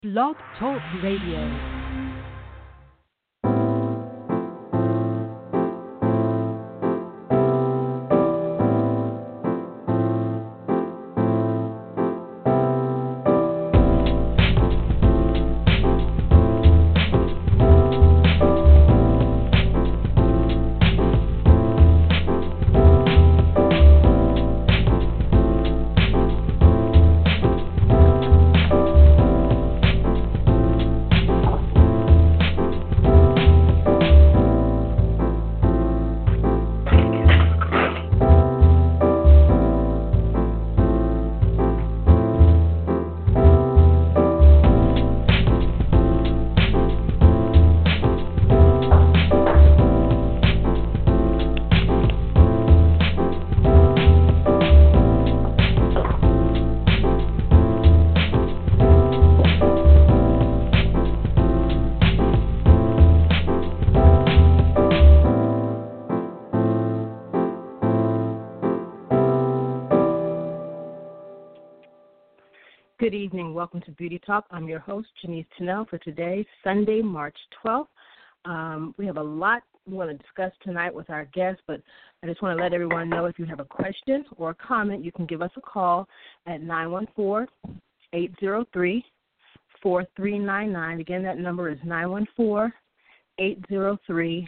Blog Talk Radio. Good evening. Welcome to Beauty Talk. I'm your host, Janice Tennell, for today, Sunday, March 12th. We have a lot we want to discuss tonight with our guests, but I just want to let everyone know if you have a question or a comment, you can give us a call at 914-803-4399. Again, that number is 914-803-4399.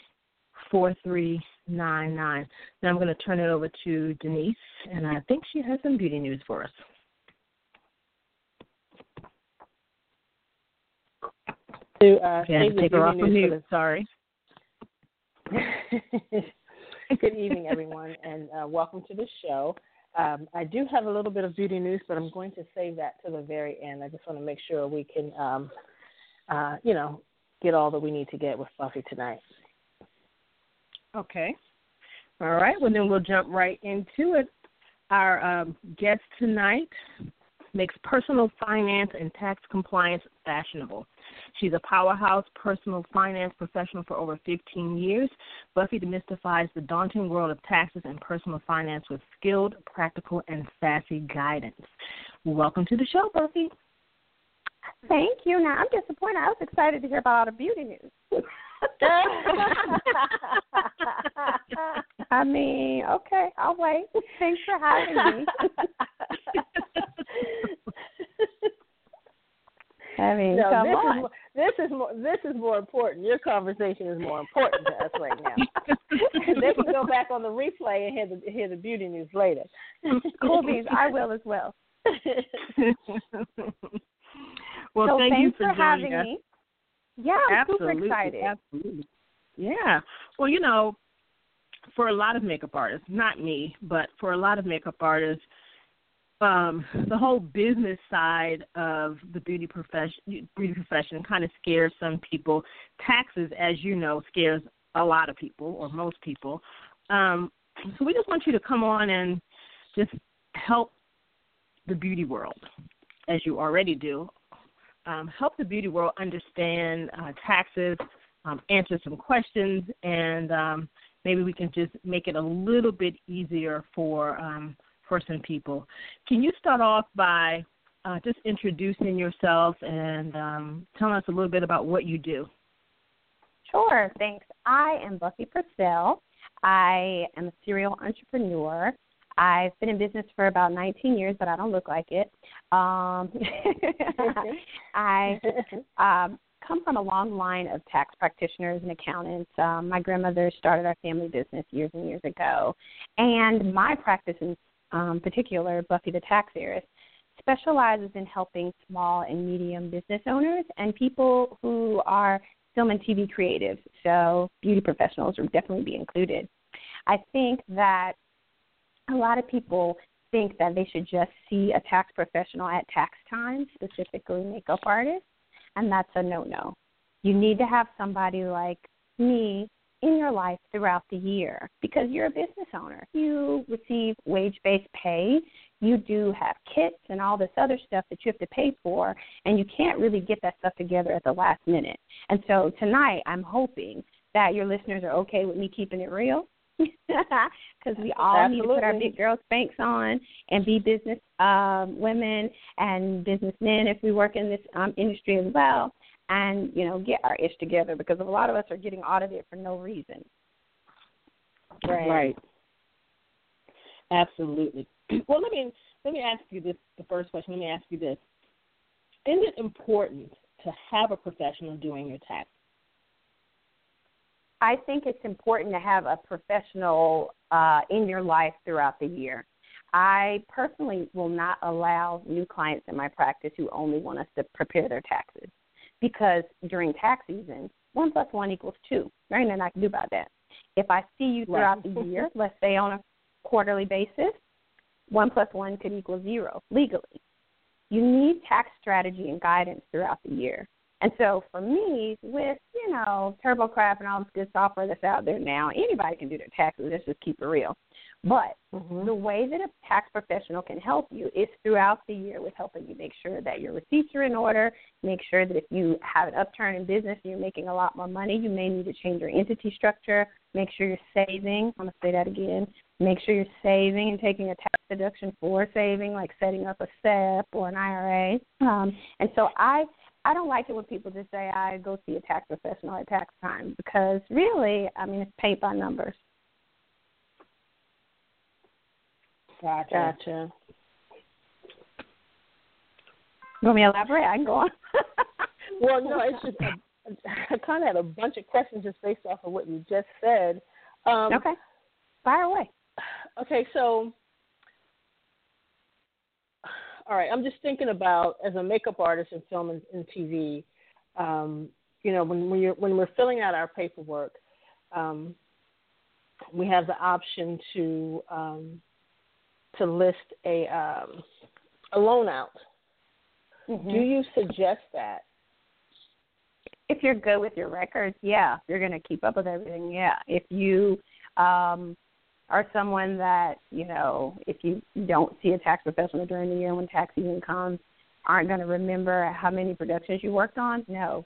Now I'm going to turn it over to Denise, and I think she has some beauty news for us. To take her off of mute. Sorry. Good evening, everyone, and welcome to the show. I do have a little bit of beauty news, but I'm going to save that to the very end. I just want to make sure we can, get all that we need to get with Buffy tonight. Okay. All right. Well, then we'll jump right into it. Our guest tonight makes personal finance and tax compliance fashionable. She's a powerhouse personal finance professional for over 15 years. Buffy demystifies the daunting world of taxes and personal finance with skilled, practical, and sassy guidance. Welcome to the show, Buffy. Thank you. Now, I'm disappointed. I was excited to hear about all the beauty news. I mean, okay, I'll wait. Thanks for having me. I mean, no, this is more important. Your conversation is more important to us right now. They can go back on the replay and hear the beauty news later. Cool beans. I will as well. Well, so thank you for having us. me. Yeah, I'm absolutely, super excited. Absolutely. Yeah. Well, for a lot of makeup artists, not me, but for a lot of makeup artists, the whole business side of the beauty profession kind of scares some people. Taxes, as you know, scares a lot of people or most people. So we just want you to come on and just help the beauty world, as you already do. Help the beauty world understand taxes, answer some questions, and maybe we can just make it a little bit easier for some people. Can you start off by just introducing yourself and telling us a little bit about what you do? Sure, thanks. I am Buffy Purcell. I am a serial entrepreneur. I've been in business for about 19 years, but I don't look like it. I come from a long line of tax practitioners and accountants. My grandmother started our family business years and years ago, and my practice in particular, Buffy the Tax Heiress, specializes in helping small and medium business owners and people who are film and TV creatives, so beauty professionals would definitely be included. I think that a lot of people think that they should just see a tax professional at tax time, specifically makeup artists, and that's a no-no. You need to have somebody like me in your life throughout the year because you're a business owner. You receive wage-based pay. You do have kits and all this other stuff that you have to pay for, and you can't really get that stuff together at the last minute. And so tonight I'm hoping that your listeners are okay with me keeping it real because we all need to put our Absolutely. big girl spanks on and be business women and businessmen if we work in this industry as well, and, you know, get our ish together, because a lot of us are getting audited for no reason. Right. Absolutely. Well, let me ask you this. The first question. Let me ask you this: is it important to have a professional doing your taxes? I think it's important to have a professional in your life throughout the year. I personally will not allow new clients in my practice who only want us to prepare their taxes, because during tax season, 1 + 1 = 2. There ain't nothing I can do about that. If I see you throughout the year, let's say on a quarterly basis, 1 + 1 could equal 0 legally. You need tax strategy and guidance throughout the year. And so for me, with, you know, TurboCraft and all this good software that's out there now, anybody can do their taxes. Let's just keep it real. But the way that a tax professional can help you is throughout the year with helping you make sure that your receipts are in order, make sure that if you have an upturn in business and you're making a lot more money, you may need to change your entity structure, make sure you're saving. I'm going to say that again. Make sure you're saving and taking a tax deduction for saving, like setting up a SEP or an IRA. And so I don't like it when people just say, I go see a tax professional at tax time, because really, I mean, it's paint by numbers. Gotcha. You want me to elaborate? I can go on. Well, no, it's just I kind of had a bunch of questions just based off of what you just said. Okay. Fire away. Okay, so, all right, I'm just thinking about, as a makeup artist in film and TV, you know, when we're filling out our paperwork, we have the option to list a loan out. Mm-hmm. Do you suggest that? If you're good with your records, yeah. If you're going to keep up with everything, yeah. If you are someone that, you know, if you don't see a tax professional during the year when tax season comes, aren't going to remember how many productions you worked on, no.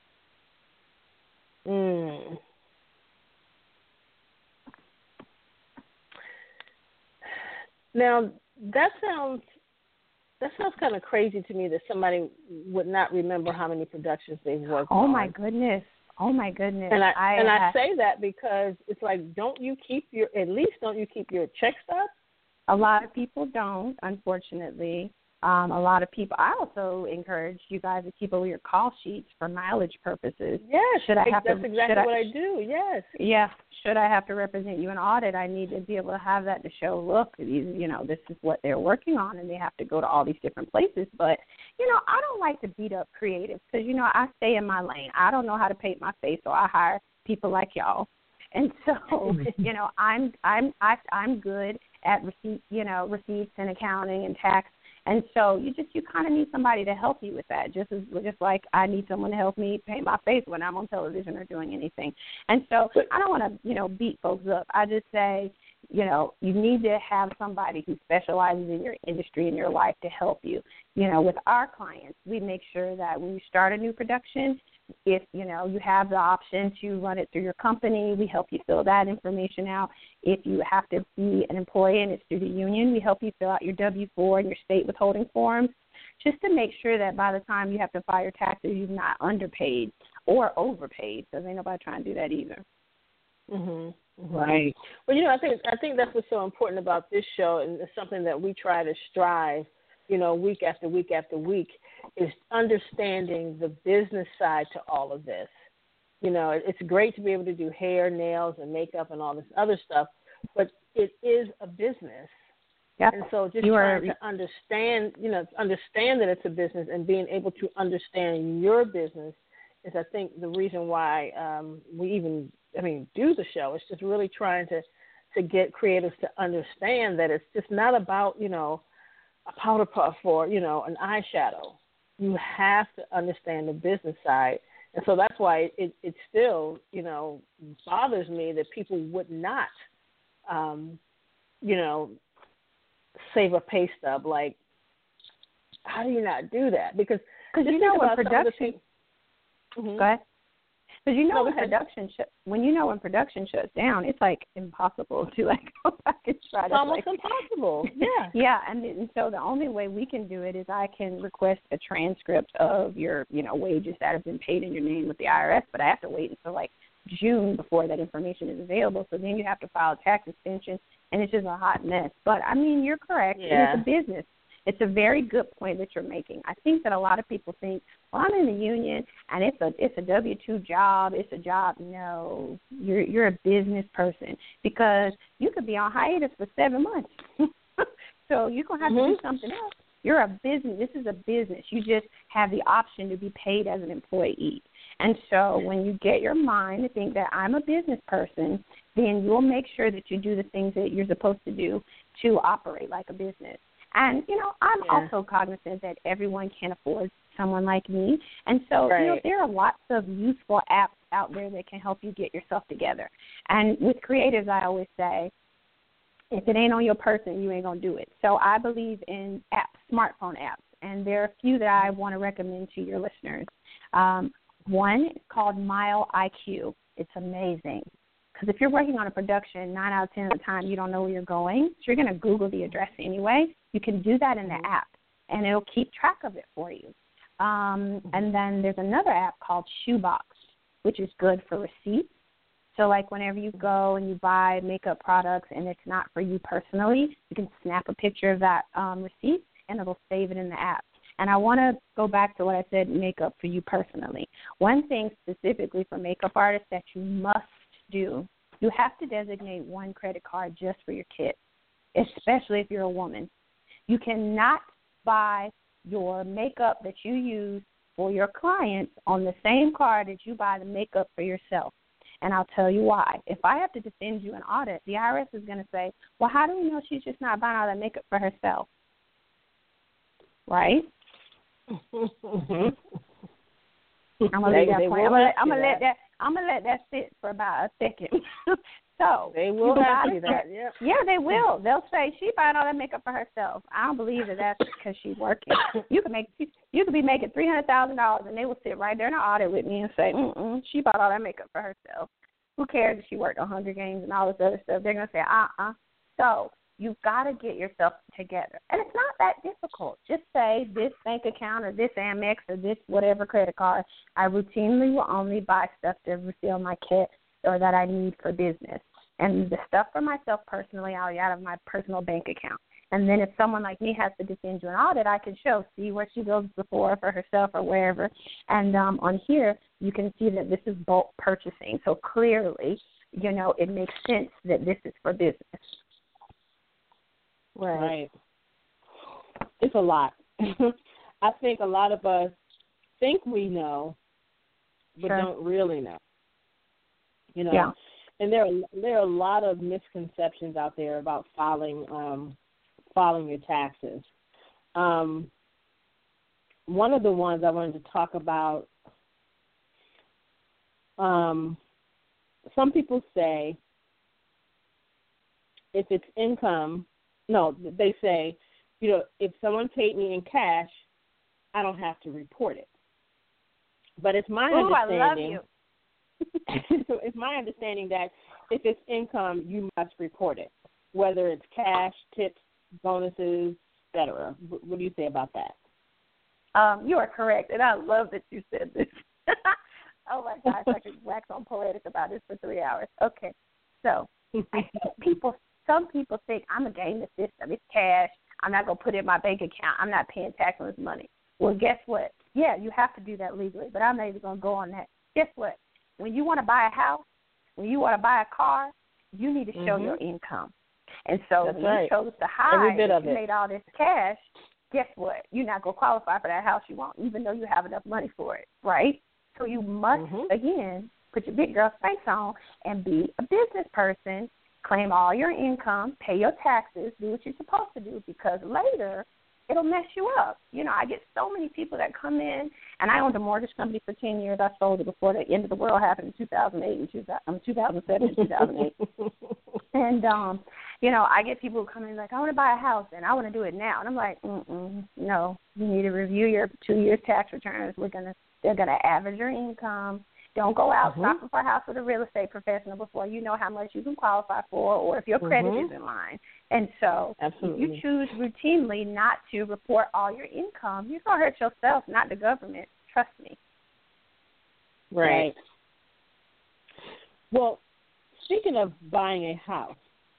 Now, that sounds kind of crazy to me, that somebody would not remember how many productions they've worked on. Oh my goodness. And I say that because it's like, don't you keep your check stub? A lot of people don't, unfortunately. A lot of people. I also encourage you guys to keep all your call sheets for mileage purposes. Yes, that's exactly what I do. Yes. Yeah. Should I have to represent you in audit, I need to be able to have that to show, look, you know, this is what they're working on, and they have to go to all these different places. But, you know, I don't like to beat up creatives because, you know, I stay in my lane. I don't know how to paint my face, so I hire people like y'all. And so, you know, I'm good at receipts and accounting and tax. And so you kind of need somebody to help you with that, just like I need someone to help me paint my face when I'm on television or doing anything. And so I don't want to, you know, beat folks up. I just say, you know, you need to have somebody who specializes in your industry and your life to help you. You know, with our clients, we make sure that when you start a new production, if, you know, you have the option to run it through your company, we help you fill that information out. If you have to be an employee and it's through the union, we help you fill out your W-4 and your state withholding forms, just to make sure that by the time you have to file your taxes, you're not underpaid or overpaid, because ain't nobody trying to do that either. Right. Well, you know, I think that's what's so important about this show, and it's something that we try to strive, you know, week after week after week, is understanding the business side to all of this. You know, it's great to be able to do hair, nails, and makeup and all this other stuff, but it is a business. Yep. And so just trying to understand that it's a business and being able to understand your business is, I think, the reason why we even, do the show. It's just really trying to get creatives to understand that it's just not about, you know, a powder puff or, you know, an eyeshadow. You have to understand the business side. And so that's why it still, you know, bothers me that people would not, you know, save a pay stub. Like, how do you not do that? Because you know what production. Go ahead. Because when production shuts down, it's like impossible to like go back and try it's to. Almost impossible. Yeah. Yeah, and so the only way we can do it is I can request a transcript of your, wages that have been paid in your name with the IRS, but I have to wait until like June before that information is available. So then you have to file a tax extension, and it's just a hot mess. But I mean, you're correct. Yeah. It is a business. It's a very good point that you're making. I think that a lot of people think, well, I'm in the union and it's a W-2 job. It's a job. No, you're a business person, because you could be on hiatus for 7 months. So you're going to have to do something else. You're a business. This is a business. You just have the option to be paid as an employee. And so when you get your mind to think that I'm a business person, then you'll make sure that you do the things that you're supposed to do to operate like a business. And, I'm also cognizant that everyone can't afford someone like me. And so, there are lots of useful apps out there that can help you get yourself together. And with creatives, I always say, if it ain't on your person, you ain't going to do it. So I believe in apps, smartphone apps. And there are a few that I want to recommend to your listeners. One is called Mile IQ. It's amazing. Because if you're working on a production, 9 out of 10 of the time you don't know where you're going, so you're going to Google the address anyway. You can do that in the app, and it'll keep track of it for you. And then there's another app called Shoebox, which is good for receipts. So, like, whenever you go and you buy makeup products and it's not for you personally, you can snap a picture of that receipt, and it'll save it in the app. And I want to go back to what I said, makeup for you personally. One thing specifically for makeup artists that you must do, you have to designate one credit card just for your kit, especially if you're a woman. You cannot buy your makeup that you use for your clients on the same card that you buy the makeup for yourself. And I'll tell you why. If I have to defend you in audit, the IRS is going to say, well, how do we know she's just not buying all that makeup for herself? Right? I'm gonna leave that point. I'm gonna let that sit for about a second. So they will have to do that. Yeah. Yeah, they will. They'll say she buying all that makeup for herself. I don't believe that that's because she's working. You could be making $300,000, and they will sit right there in the audit with me and say, she bought all that makeup for herself. Who cares if she worked on Hunger Games and all this other stuff? They're gonna say, So you've got to get yourself together. And it's not that difficult. Just say this bank account or this Amex or this whatever credit card, I routinely will only buy stuff to refill my kit or that I need for business. And the stuff for myself personally, I'll get out of my personal bank account. And then if someone like me has to defend you an audit, I can see where she goes before for herself or wherever. And on here, you can see that this is bulk purchasing. So clearly, it makes sense that this is for business. Right. It's a lot. I think a lot of us think we know, but don't really know. Yeah. And there are a lot of misconceptions out there about filing your taxes. One of the ones I wanted to talk about. Some people say if it's income. No, they say, if someone paid me in cash, I don't have to report it. But it's my understanding. I love you. It's my understanding that if it's income, you must report it, whether it's cash, tips, bonuses, etc. What do you say about that? You are correct, and I love that you said this. Oh my gosh, I could wax on poetic about this for 3 hours. Okay, so I think some people think I'm going to game the system. It's cash. I'm not going to put it in my bank account. I'm not paying tax on this money. Well, guess what? Yeah, you have to do that legally, but I'm not even going to go on that. Guess what? When you want to buy a house, when you want to buy a car, you need to show your income. And so when you chose to hide that you made all this cash, guess what? You're not going to qualify for that house you want, even though you have enough money for it, right? So you must, again, put your big girl face on and be a business person. Claim all your income, pay your taxes, do what you're supposed to do, because later it'll mess you up. I get so many people that come in, and I owned a mortgage company for 10 years. I sold it before the end of the world happened in 2008 and 2007 and 2008. And, I get people who come in like, I want to buy a house, and I want to do it now. And I'm like, no, you need to review your 2 years tax returns. They're going to average your income. Don't go out Mm-hmm. shopping for a house with a real estate professional before you know how much you can qualify for or if your credit Mm-hmm. is in line. And so Absolutely. if you choose routinely not to report all your income, you're going to hurt yourself, not the government. Trust me. Right. Well, speaking of buying a house,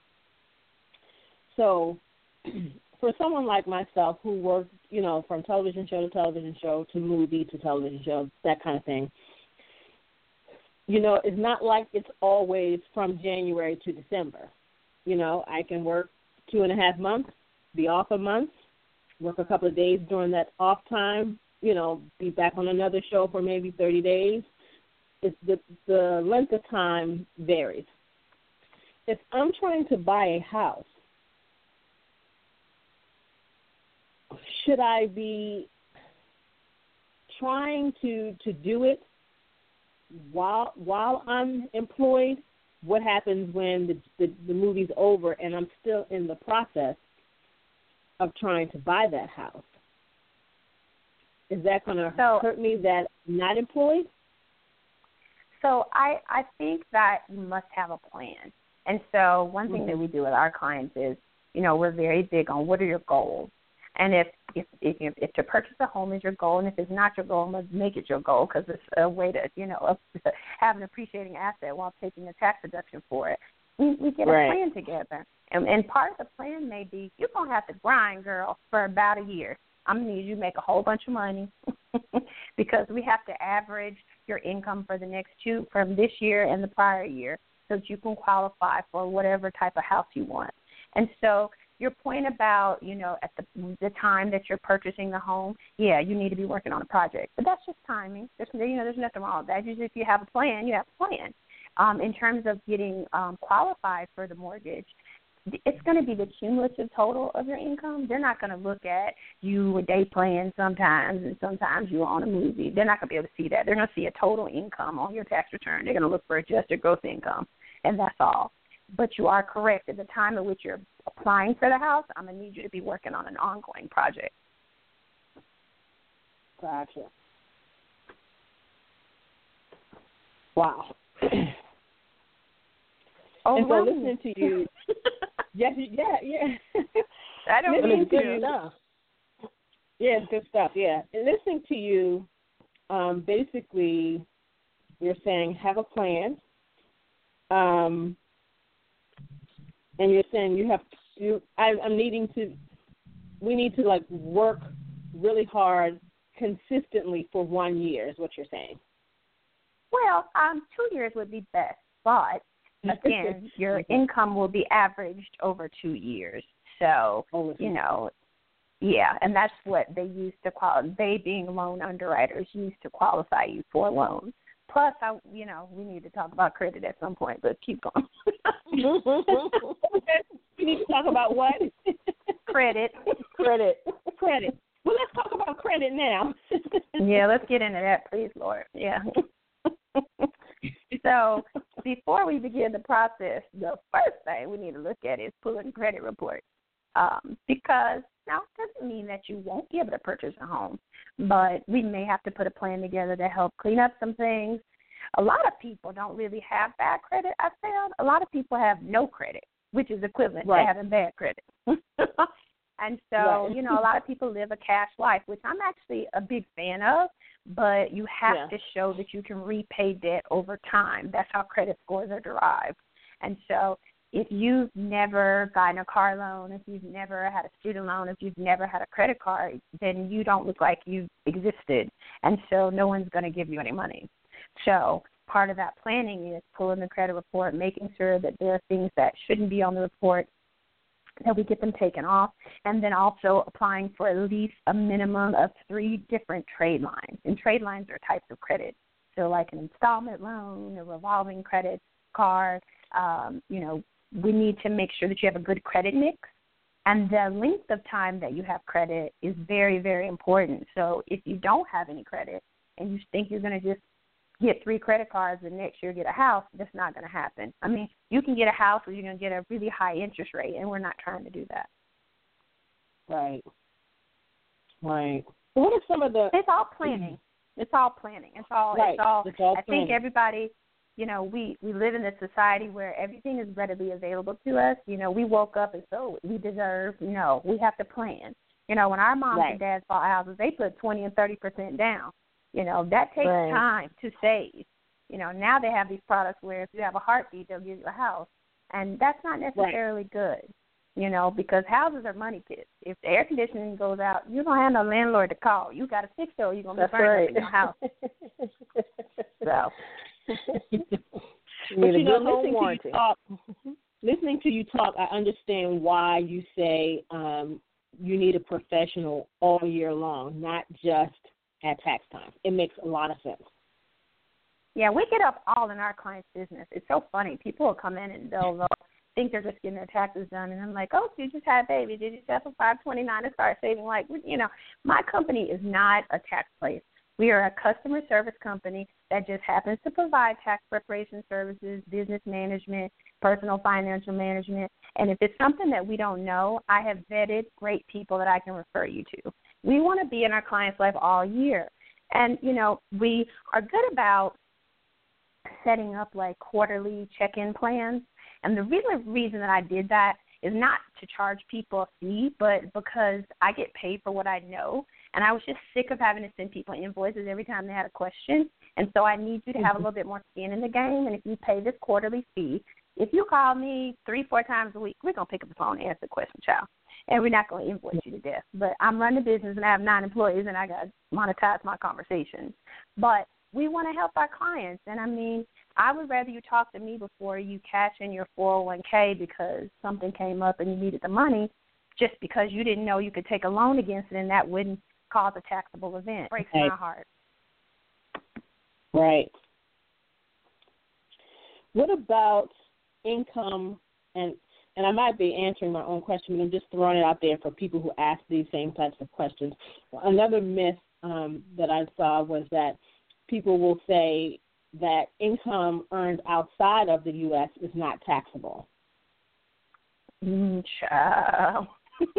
so for someone like myself who works, from television show to television show to movie to television show, that kind of thing, it's not like it's always from January to December. I can work 2.5 months, be off a month, work a couple of days during that off time, be back on another show for maybe 30 days. The length of time varies. If I'm trying to buy a house, should I be trying to do it while I'm employed? What happens when the movie's over and I'm still in the process of trying to buy that house? Is that going to hurt me that I'm not employed? So I think that you must have a plan. And so one thing that we do with our clients is, we're very big on what are your goals. And if to purchase a home is your goal, and if it's not your goal, let's make it your goal because it's a way to, have an appreciating asset while taking a tax deduction for it. We get a plan together. And part of the plan may be you're going to have to grind, girl, for about a year. I'm going to need you to make a whole bunch of money because we have to average your income for the next from this year and the prior year so that you can qualify for whatever type of house you want. And so your point about, at the time that you're purchasing the home, you need to be working on a project. But that's just timing. There's nothing wrong with that. Just if you have a plan, you have a plan. In terms of getting qualified for the mortgage, it's going to be the cumulative total of your income. They're not going to look at you with day plans sometimes, and sometimes you're on a movie. They're not going to be able to see that. They're going to see a total income on your tax return. They're going to look for adjusted gross income, and that's all. But you are correct. At the time at which you're applying for the house, I'm going to need you to be working on an ongoing project. Gotcha. Wow. And so listening to you, yeah. I don't mean good to. stuff. Yeah, it's good stuff. Yeah, and listening to you, basically, you're saying have a plan, and you're saying we need to work really hard consistently for 1 year is what you're saying. Well, 2 years would be best, but again, your income will be averaged over 2 years. So, and that's what they use to qualify. They, being loan underwriters, use to qualify you for loans. Plus, we need to talk about credit at some point, but keep going. We need to talk about what? Credit. Well, let's talk about credit now. Yeah, let's get into that, please, Lord. Yeah. So before we begin the process, the first thing we need to look at is pulling credit reports. Because now it doesn't mean that you won't be able to purchase a home, but we may have to put a plan together to help clean up some things. A lot of people don't really have bad credit, I found. A lot of people have no credit, which is equivalent to having bad credit. And so, a lot of people live a cash life, which I'm actually a big fan of, but you have to show that you can repay debt over time. That's how credit scores are derived. And so if you've never gotten a car loan, if you've never had a student loan, if you've never had a credit card, then you don't look like you've existed. And so no one's going to give you any money. So part of that planning is pulling the credit report, making sure that there are things that shouldn't be on the report, that we get them taken off, and then also applying for at least a minimum of 3 different trade lines. And trade lines are types of credit. So like an installment loan, a revolving credit card, we need to make sure that you have a good credit mix. And the length of time that you have credit is very, very important. So if you don't have any credit and you think you're going to just get 3 credit cards and next year get a house, that's not going to happen. I mean, you can get a house where you're going to get a really high interest rate, and we're not trying to do that. Right. What are some of the... It's all planning. It's all planning. It's all. Right. It's all. It's all I planning. think everybody. We live in a society where everything is readily available to us. We woke up and so we deserve. No, we have to plan. When our moms Right. and dads bought houses, they put 20 and 30% down. That takes Right. time to save. Now they have these products where if you have a heartbeat, they'll give you a house, and that's not necessarily good. Because houses are money pits. If the air conditioning goes out, you don't have no landlord to call. You got to fix it, or you're gonna be burned up in your house. So. You need a good home warranty. Listening to you talk, I understand why you say you need a professional all year long, not just at tax time. It makes a lot of sense. Yeah, we get up all in our clients' business. It's so funny. People will come in and they'll think they're just getting their taxes done, and I'm like, oh, you just had a baby. Did you settle 529 and start saving? My company is not a tax place. We are a customer service company that just happens to provide tax preparation services, business management, personal financial management. And if it's something that we don't know, I have vetted great people that I can refer you to. We want to be in our client's life all year. And, we are good about setting up like quarterly check-in plans. And the reason that I did that is not to charge people a fee, but because I get paid for what I know. And I was just sick of having to send people invoices every time they had a question. And so I need you to have a little bit more skin in the game. And if you pay this quarterly fee, if you call me 3-4 times a week, we're going to pick up the phone and answer the question, child. And we're not going to invoice you to death. But I'm running a business and I have 9 employees and I got to monetize my conversations. But we want to help our clients. And, I would rather you talk to me before you cash in your 401k because something came up and you needed the money just because you didn't know you could take a loan against it and that wouldn't cause a taxable event. It breaks my heart. Right. What about income? And I might be answering my own question, but I'm just throwing it out there for people who ask these same types of questions. Another myth that I saw was that people will say that income earned outside of the U.S. is not taxable. Child.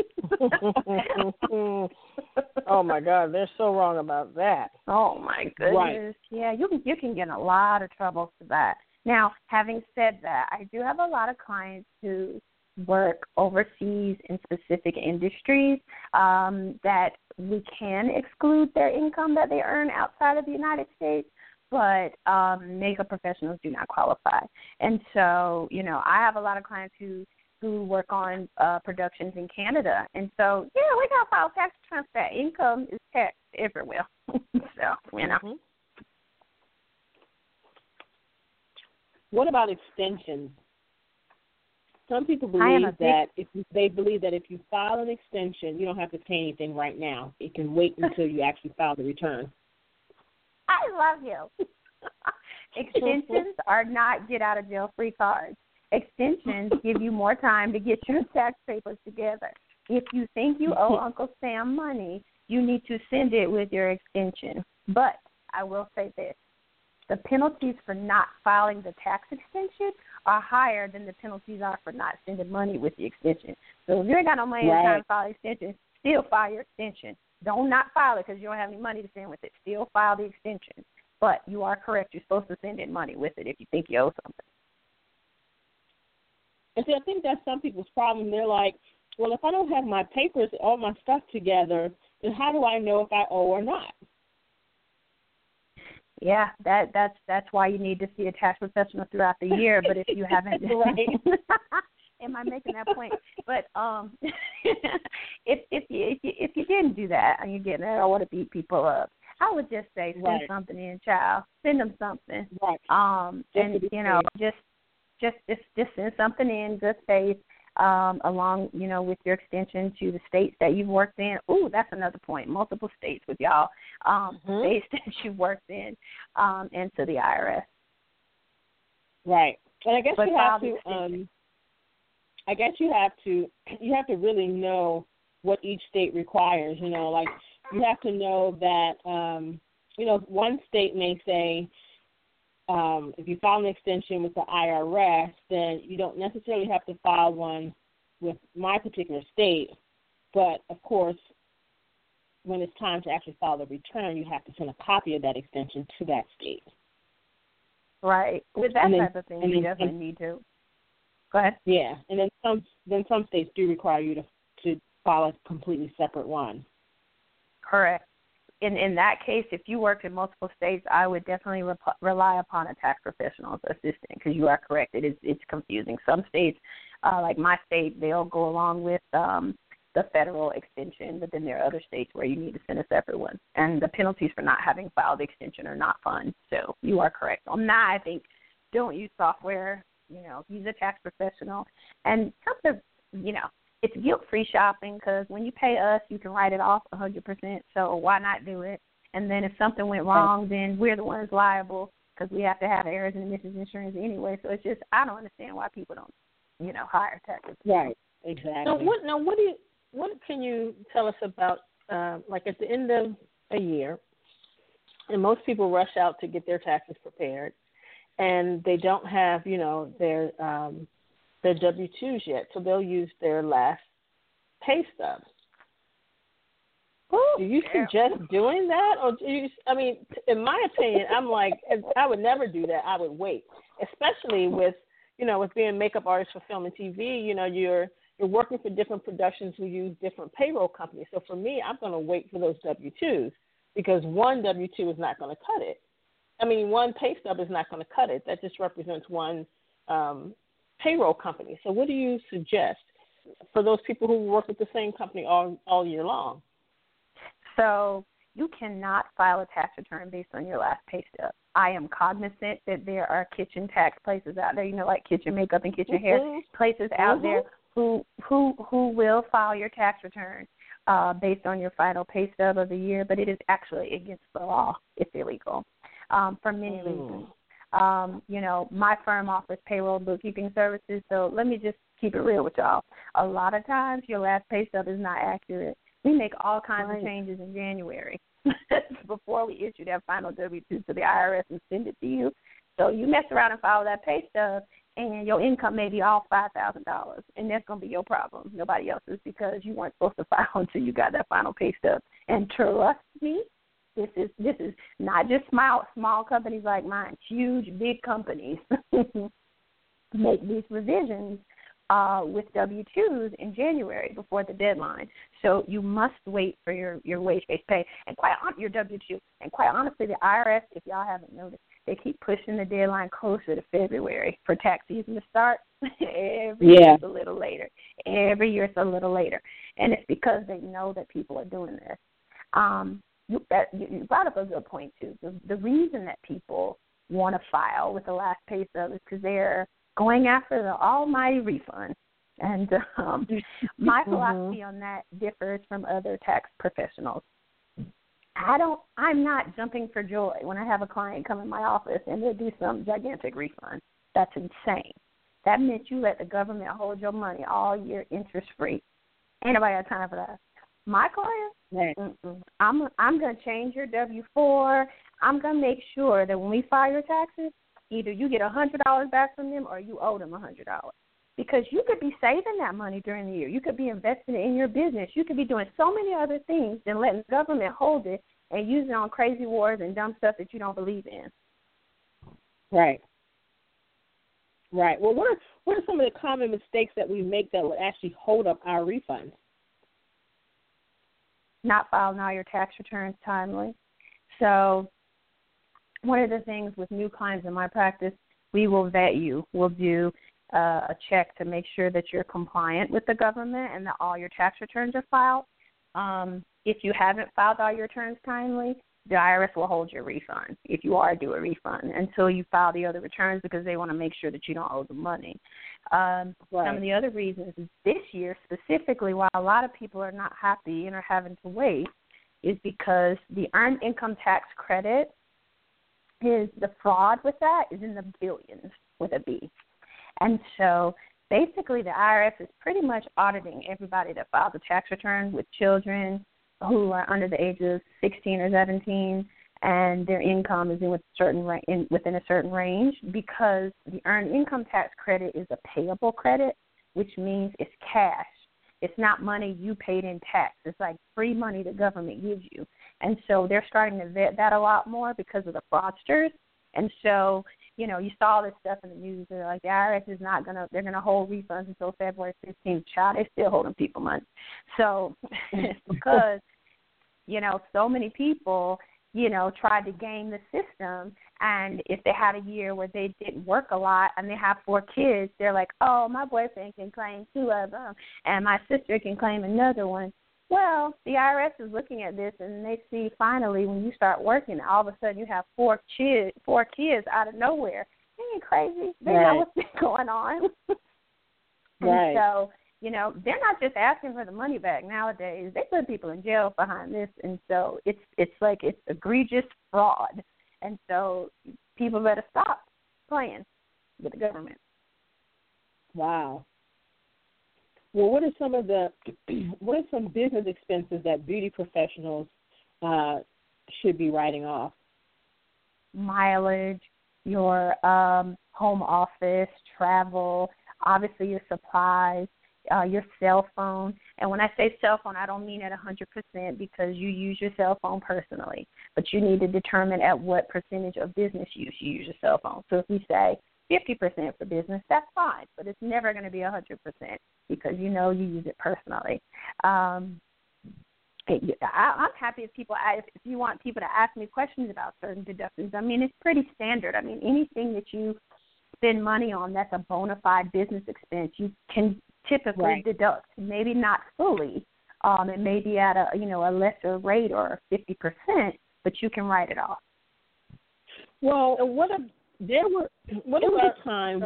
Oh my God, they're so wrong about that. Oh my goodness. Right. Yeah, you can get in a lot of trouble for that. Now, having said that, I do have a lot of clients who work overseas in specific industries that we can exclude their income that they earn outside of the United States, but makeup professionals do not qualify. And so, I have a lot of clients who work on productions in Canada. And so, we got to file tax returns. That income is taxed everywhere. So, What about extensions? Some people believe that if you file an extension, you don't have to pay anything right now. It can wait until you actually file the return. I love you. Extensions are not get-out-of-jail-free cards. Extensions give you more time to get your tax papers together. If you think you owe Uncle Sam money, you need to send it with your extension. But I will say this. The penalties for not filing the tax extension are higher than the penalties are for not sending money with the extension. So if you ain't got no money to file the extension, still file your extension. Don't not file it because you don't have any money to send with it. Still file the extension. But you are correct. You're supposed to send in money with it if you think you owe something. And see, I think that's some people's problem. They're like, well, if I don't have my papers, all my stuff together, then how do I know if I owe or not? Yeah, that's why you need to see a tax professional throughout the year. But if you haven't, am I making that point? But if you didn't do that and you're getting there, I want to beat people up. I would just say send something in, child. Send them something. Right. And just send something in, good faith. Along, with your extension to the states that you've worked in. Ooh, that's another point. Multiple states with y'all, states that you've worked in, and to the IRS. Right. And I guess you have to really know what each state requires. Like you have to know that, one state may say, if you file an extension with the IRS, then you don't necessarily have to file one with my particular state. But, of course, when it's time to actually file the return, you have to send a copy of that extension to that state. Right. With that type of thing, you definitely need to. Go ahead. Yeah, and then some states do require you to file a completely separate one. Correct. In that case, if you work in multiple states, I would definitely rely upon a tax professional's assistant, because you are correct. It's confusing. Some states, like my state, they'll go along with the federal extension, but then there are other states where you need to send a separate one. And the penalties for not having filed the extension are not fun. So you are correct. On that, I think don't use software. Use a tax professional. And it's guilt-free shopping, because when you pay us, you can write it off 100%, so why not do it? And then if something went wrong, then we're the ones liable, because we have to have errors and omissions insurance anyway. So it's just, I don't understand why people don't, hire taxes. Right, exactly. So what can you tell us about, like at the end of a year, and most people rush out to get their taxes prepared, and they don't have, their W-2s yet, so they'll use their last pay stub. Do you suggest doing that? Or in my opinion, I'm like, I would never do that. I would wait, especially with being makeup artist for film and TV. You're working for different productions who use different payroll companies. So for me, I'm going to wait for those W-2s, because one W-2 is not going to cut it. One pay stub is not going to cut it. That just represents one payroll company. So what do you suggest for those people who work with the same company all year long? So you cannot file a tax return based on your last pay stub. I am cognizant that there are kitchen tax places out there, like kitchen makeup and kitchen hair places out there who will file your tax return based on your final pay stub of the year, but it is actually against the law. It's illegal for many reasons. My firm offers payroll bookkeeping services, so let me just keep it real with y'all. A lot of times your last pay stub is not accurate. We make all kinds of changes in January before we issue that final W-2 to the IRS and send it to you. So you mess around and file that pay stub, and your income may be off $5,000, and that's going to be your problem, nobody else's, because you weren't supposed to file until you got that final pay stub. And trust me, This is not just small companies like mine. Huge, big companies make these revisions with W-2s in January before the deadline. So you must wait for your wage-based pay and your W-2. And quite honestly, the IRS, if y'all haven't noticed, they keep pushing the deadline closer to February for tax season to start. Every year it's a little later. Every year it's a little later. And it's because they know that people are doing this. You brought up a good point, too. The reason that people want to file with the last pay stub is because they're going after the almighty refund. And my philosophy on that differs from other tax professionals. I'm not jumping for joy when I have a client come in my office and they'll do some gigantic refund. That's insane. That meant you let the government hold your money all year interest-free. Ain't nobody got time for that. My client, I'm going to change your W-4. I'm going to make sure that when we file your taxes, either you get $100 back from them or you owe them $100. Because you could be saving that money during the year. You could be investing it in your business. You could be doing so many other things than letting the government hold it and use it on crazy wars and dumb stuff that you don't believe in. Right. Right. Well, what are some of the common mistakes that we make that would actually hold up our refunds? Not filing all your tax returns timely. So one of the things with new clients in my practice, we will vet you. We'll do a check to make sure that you're compliant with the government and that all your tax returns are filed. If you haven't filed all your returns timely, the IRS will hold your refund if you are due a refund until you file the other returns because they want to make sure that you don't owe the money. Some of the other reasons is this year specifically, why a lot of people are not happy and are having to wait, is because the earned income tax credit is the fraud with that is in the billions with a B. And so basically the IRS is pretty much auditing everybody that files a tax return with children who are under the age of 16 or 17 and their income is within a certain range, because the earned income tax credit is a payable credit, which means it's cash. It's not money you paid in tax. It's like free money the government gives you. And so they're starting to vet that a lot more because of the fraudsters. And so, you saw this stuff in the news. They're like, the IRS is not they're going to hold refunds until February 15th. Child, they're still holding people money. So it's because, so many people, tried to game the system. And if they had a year where they didn't work a lot and they have 4 kids, they're like, oh, my boyfriend can claim 2 of them and my sister can claim another one. Well, the IRS is looking at this and they see finally when you start working, all of a sudden you have 4 kids out of nowhere. They ain't crazy. They know what's been going on. And so, they're not just asking for the money back nowadays. They put people in jail behind this. And so it's egregious fraud. And so people better stop playing with the government. Wow. Well, what are some business expenses that beauty professionals should be writing off? Mileage, your home office, travel, obviously your supplies, your cell phone. And when I say cell phone, I don't mean at 100% because you use your cell phone personally, but you need to determine at what percentage of business use you use your cell phone. So if we say 50% for business, that's fine, but it's never going to be 100% because you use it personally. I'm happy if you want people to ask me questions about certain deductions. I mean, it's pretty standard. I mean, anything that you spend money on that's a bona fide business expense, you can typically deduct, maybe not fully. It may be at a lesser rate or 50%, but you can write it off. Well, there was a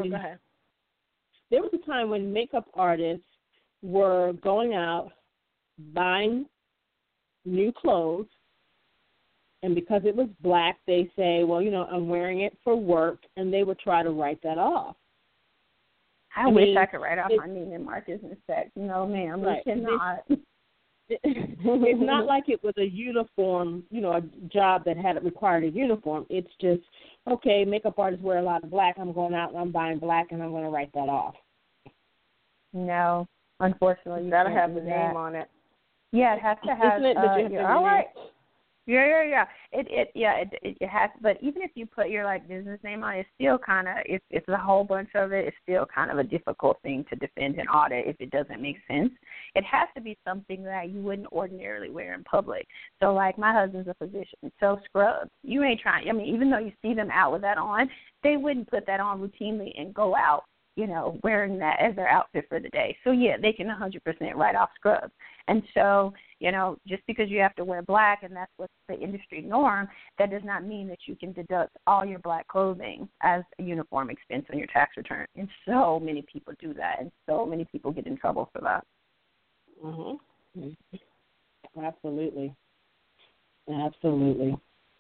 time when makeup artists were going out, buying new clothes, and because it was black, they say, well, I'm wearing it for work, and they would try to write that off. I wish I could write off my Neiman Marcus and Saks. No, ma'am, we cannot. It's not like it was a uniform, a job that required a uniform. It's just, okay, makeup artists wear a lot of black. I'm going out and I'm buying black, and I'm going to write that off. No, unfortunately, you got to have the name on it. Yeah, it has to have. Isn't it? All right. Yeah. It has. But even if you put your business name on it, it's still kind of it's a whole bunch of it. It's still kind of a difficult thing to defend and audit if it doesn't make sense. It has to be something that you wouldn't ordinarily wear in public. So my husband's a physician, so scrubs. You ain't trying. I mean, even though you see them out with that on, they wouldn't put that on routinely and go out, wearing that as their outfit for the day. So yeah, they can 100% write off scrubs. And so, just because you have to wear black and that's what's the industry norm, that does not mean that you can deduct all your black clothing as a uniform expense on your tax return. And so many people do that, and so many people get in trouble for that. Mm-hmm. Absolutely. Absolutely.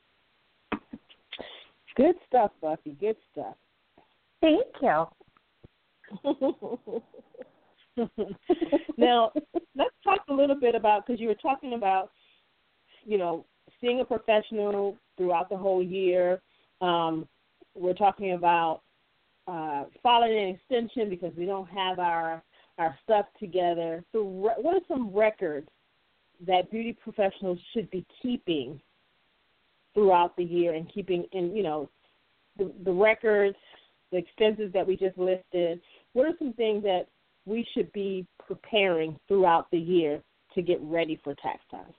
Good stuff, Buffy. Good stuff. Thank you. Now, let's talk a little bit about, because you were talking about, seeing a professional throughout the whole year. We're talking about filing an extension because we don't have our stuff together. So what are some records that beauty professionals should be keeping throughout the year and keeping in, the records, the expenses that we just listed? What are some things that we should be preparing throughout the year to get ready for tax time?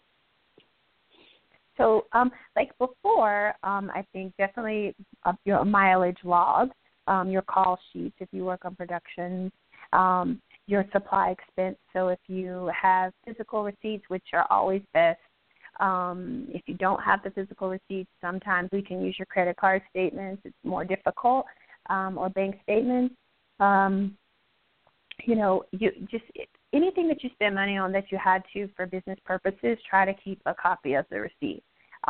So, before, I think definitely your mileage log, your call sheets if you work on productions, your supply expense. So if you have physical receipts, which are always best, if you don't have the physical receipts, sometimes we can use your credit card statements. It's more difficult, or bank statements. Anything that you spend money on that you had to for business purposes, try to keep a copy of the receipt.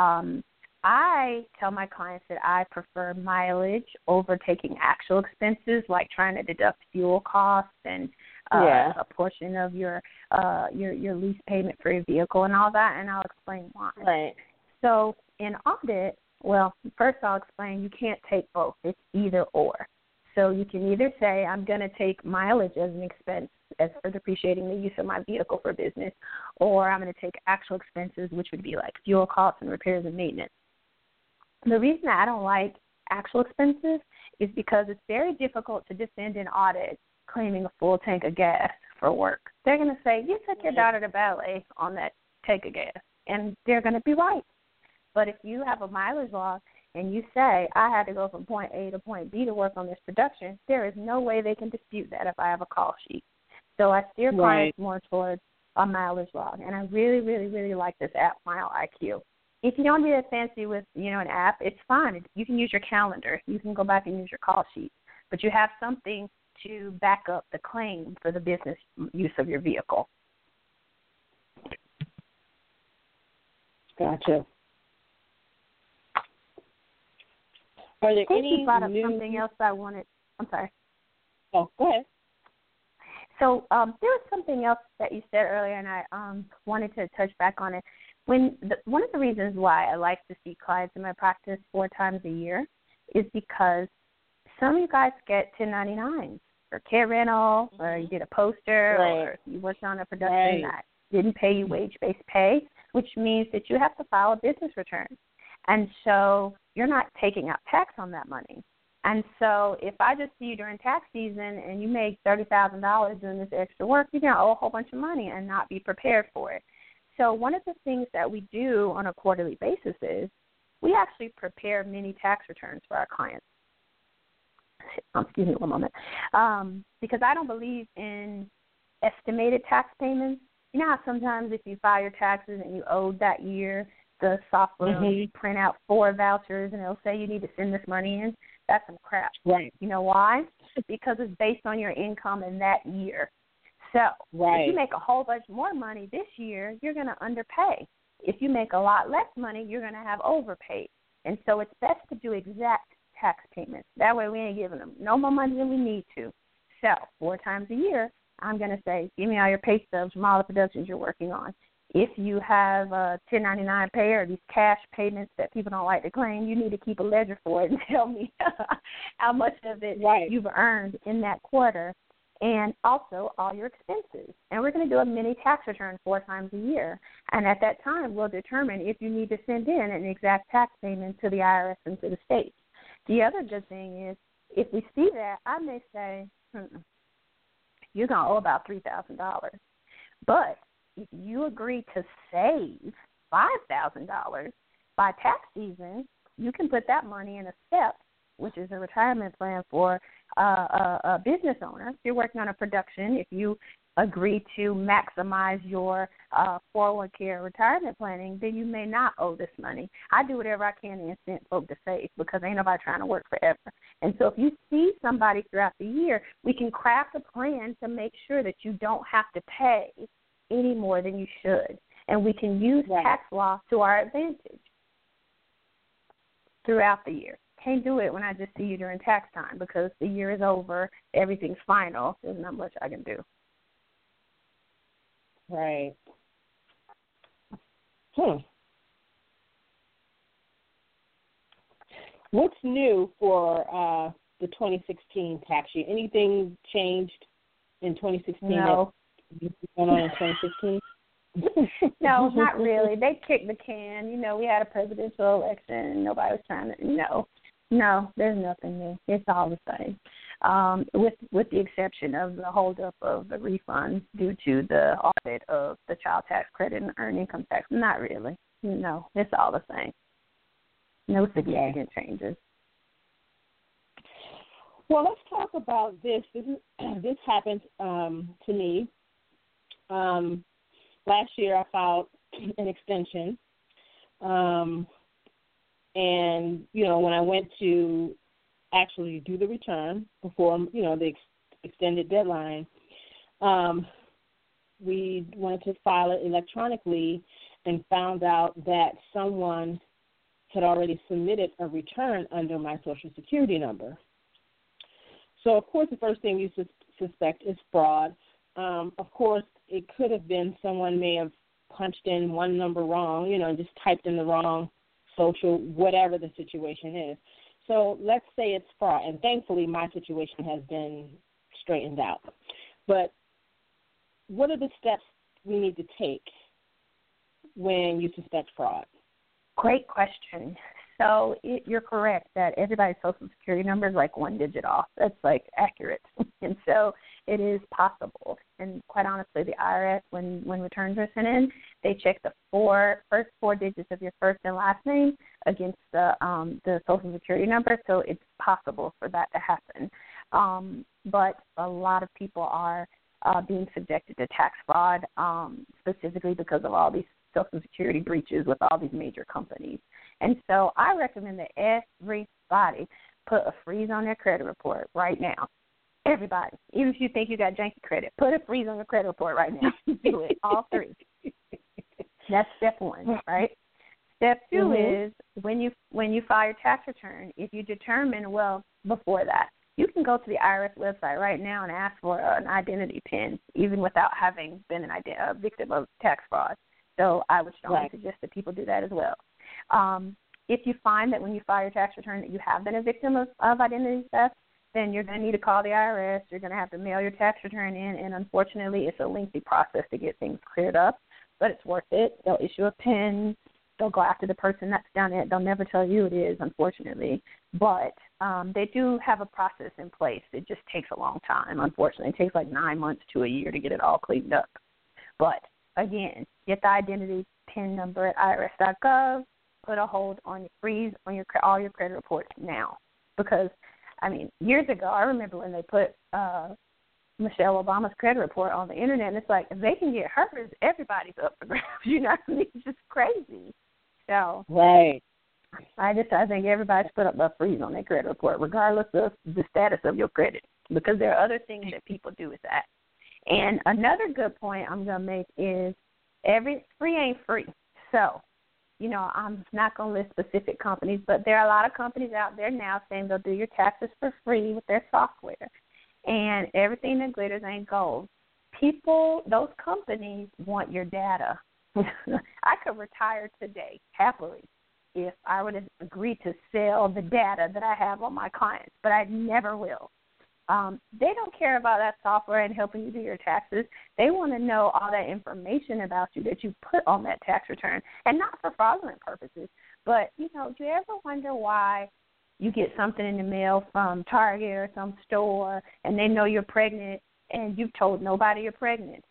I tell my clients that I prefer mileage over taking actual expenses, like trying to deduct fuel costs and a portion of your lease payment for your vehicle and all that, and I'll explain why. Right. So in audit, well, first I'll explain you can't take both. It's either or. So you can either say I'm going to take mileage as an expense as for depreciating the use of my vehicle for business, or I'm going to take actual expenses, which would be like fuel costs and repairs and maintenance. The reason I don't like actual expenses is because it's very difficult to defend an audit claiming a full tank of gas for work. They're going to say, you took your daughter to ballet on that tank of gas, and they're going to be right. But if you have a mileage log and you say, I had to go from point A to point B to work on this production, there is no way they can dispute that if I have a call sheet. So I steer clients more towards a mileage log. And I really, really, really like this app, Mile IQ. If you don't do that fancy with, an app, it's fine. You can use your calendar. You can go back and use your call sheet. But you have something to back up the claim for the business use of your vehicle. Gotcha. Are there any you brought up something else I wanted. I'm sorry. Oh, go ahead. So there was something else that you said earlier, and I wanted to touch back on it. One of the reasons why I like to see clients in my practice 4 times a year is because some of you guys get 1099s for care rental, or you did a poster, or you worked on a production that didn't pay you wage-based pay, which means that you have to file a business return. And so you're not taking out tax on that money. And so if I just see you during tax season and you make $30,000 doing this extra work, you're going to owe a whole bunch of money and not be prepared for it. So one of the things that we do on a quarterly basis is we actually prepare mini tax returns for our clients. Excuse me one moment. Because I don't believe in estimated tax payments. You know how sometimes if you file your taxes and you owed that year, the software will print out 4 vouchers and it'll say you need to send this money in? That's some crap. Right. You know why? Because it's based on your income in that year. So if you make a whole bunch more money this year, you're going to underpay. If you make a lot less money, you're going to have overpaid. And so it's best to do exact tax payments. That way we ain't giving them no more money than we need to. So 4 times a year, I'm going to say, give me all your pay stubs from all the productions you're working on. If you have a 1099 pay or these cash payments that people don't like to claim, you need to keep a ledger for it and tell me how much of it you've earned in that quarter, and also all your expenses. And we're going to do a mini tax return 4 times a year. And at that time, we'll determine if you need to send in an exact tax payment to the IRS and to the state. The other good thing is if we see that, I may say, you're going to owe about $3,000. But if you agree to save $5,000 by tax season, you can put that money in a STEP, which is a retirement plan for a business owner. If you're working on a production, if you agree to maximize your 401k or retirement planning, then you may not owe this money. I do whatever I can to incent folks to save because ain't nobody trying to work forever. And so if you see somebody throughout the year, we can craft a plan to make sure that you don't have to pay any more than you should. And we can use tax law to our advantage throughout the year. Can't do it when I just see you during tax time because the year is over, everything's final. There's not much I can do. Right. What's new for the 2016 tax year? Anything changed in 2016? No. That's going on in 2016? No, not really. They kicked the can. We had a presidential election and nobody was trying to, No, there's nothing new. It's all the same, with the exception of the holdup of the refunds due to the audit of the child tax credit and earned income tax. Not really. No, it's all the same. No significant changes. Well, let's talk about this. This happened to me. Last year I filed an extension. And, when I went to actually do the return before, the extended deadline, we wanted to file it electronically and found out that someone had already submitted a return under my Social Security number. So, of course, the first thing you suspect is fraud. Of course, it could have been someone may have punched in one number wrong, just typed in the wrong social, whatever the situation is. So let's say it's fraud, and thankfully my situation has been straightened out. But what are the steps we need to take when you suspect fraud? Great question. So you're correct that everybody's Social Security number is like one digit off. That's like accurate. And so it is possible. And quite honestly, the IRS, when returns are sent in, they check the first four digits of your first and last name against the Social Security number. So it's possible for that to happen. But a lot of people are being subjected to tax fraud, specifically because of all these Social Security breaches with all these major companies. And so I recommend that everybody put a freeze on their credit report right now. Everybody. Even if you think you got janky credit, put a freeze on your credit report right now. Do it, all three. That's step one, right? Step two is when you file your tax return, if you determine, before that, you can go to the IRS website right now and ask for an identity PIN, even without having been a victim of tax fraud. So I would strongly suggest that people do that as well. If you find that when you file your tax return that you have been a victim of identity theft, then you're going to need to call the IRS. You're going to have to mail your tax return in, and unfortunately, it's a lengthy process to get things cleared up, but it's worth it. They'll issue a PIN. They'll go after the person that's done it. They'll never tell you it is, unfortunately, but they do have a process in place. It just takes a long time, unfortunately. It takes like 9 months to a year to get it all cleaned up. But, again, get the identity PIN number at irs.gov. Put a hold on freeze on all your credit reports now. Because, years ago, I remember when they put Michelle Obama's credit report on the Internet, and it's like, if they can get hers, everybody's up for grabs. You know what I mean? It's just crazy. So right. I think everybody should put up a freeze on their credit report, regardless of the status of your credit, because there are other things that people do with that. And another good point I'm going to make is free ain't free. So, I'm not going to list specific companies, but there are a lot of companies out there now saying they'll do your taxes for free with their software. And everything that glitters ain't gold. Those companies want your data. I could retire today, happily, if I would agree to sell the data that I have on my clients, but I never will. They don't care about that software and helping you do your taxes. They want to know all that information about you that you put on that tax return, and not for fraudulent purposes. But, do you ever wonder why you get something in the mail from Target or some store, and they know you're pregnant, and you've told nobody you're pregnant?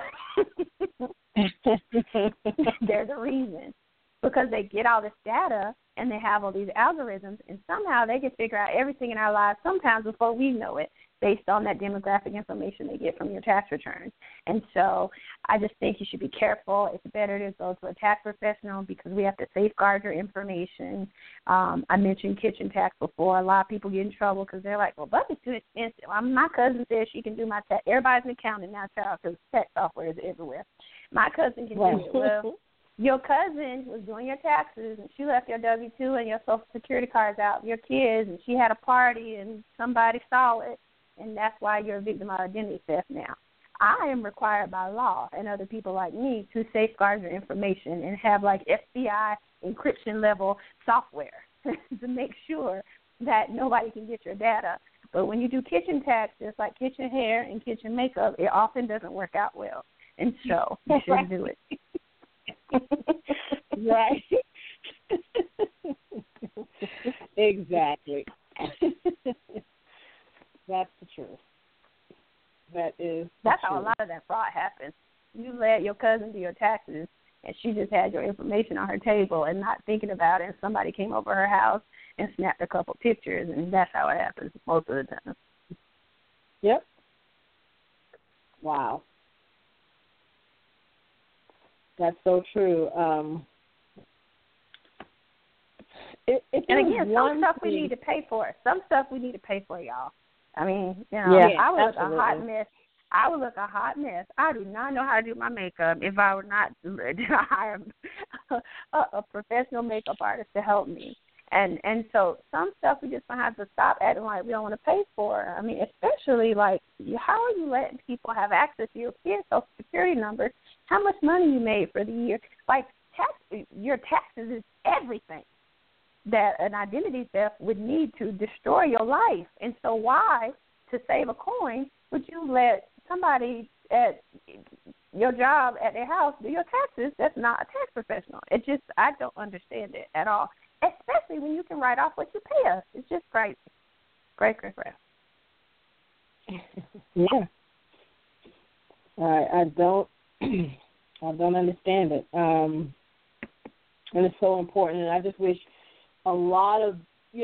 There's a reason. Because they get all this data, and they have all these algorithms, and somehow they can figure out everything in our lives sometimes before we know it, based on that demographic information they get from your tax return. And so I just think you should be careful. It's better to go to a tax professional because we have to safeguard your information. I mentioned kitchen tax before. A lot of people get in trouble because they're like, well, but it's too expensive. My cousin says she can do my tax. Everybody's an accountant now, child, because tax software is everywhere. My cousin can do it. Well, your cousin was doing your taxes, and she left your W-2 and your Social Security cards out with your kids, and she had a party, and somebody saw it, and that's why you're a victim of identity theft now. I am required by law and other people like me to safeguard your information and have, like, FBI encryption-level software to make sure that nobody can get your data. But when you do kitchen tax, just like kitchen hair and kitchen makeup, it often doesn't work out well. And so you shouldn't do it. Right. Exactly. That's the truth. That's how a lot of that fraud happens. You let your cousin do your taxes, and she just had your information on her table and not thinking about it, and somebody came over her house and snapped a couple pictures, and that's how it happens most of the time. Yep. Wow. That's so true. And again, some stuff we need to pay for. Some stuff we need to pay for, y'all. I mean, I would look a hot mess. I do not know how to do my makeup if I would not hire a professional makeup artist to help me. And so some stuff we just going to have to stop acting like we don't want to pay for. I mean, especially like, how are you letting people have access to your kids' Social Security numbers? How much money you made for the year? Like, your taxes is everything that an identity theft would need to destroy your life. And so why, to save a coin, would you let somebody at your job at their house do your taxes, that's not a tax professional. I don't understand it at all, especially when you can write off what you pay us. It's just crazy. Great. Yeah. I don't understand it. And it's so important. And I just wish a lot of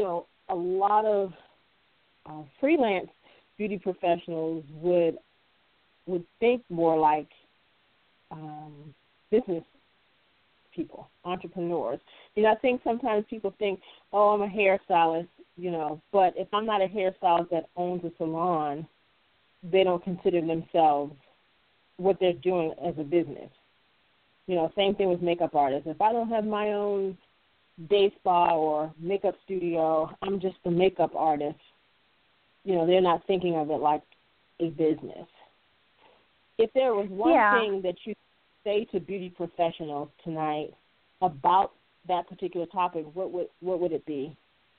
freelance beauty professionals would think more like business people, entrepreneurs. I think sometimes people think, oh, I'm a hairstylist, but if I'm not a hairstylist that owns a salon, they don't consider themselves what they're doing as a business. Same thing with makeup artists. If I don't have my own day spa or makeup studio, I'm just a makeup artist. They're not thinking of it like a business. If there was one thing that you say to beauty professionals tonight about that particular topic, what would it be?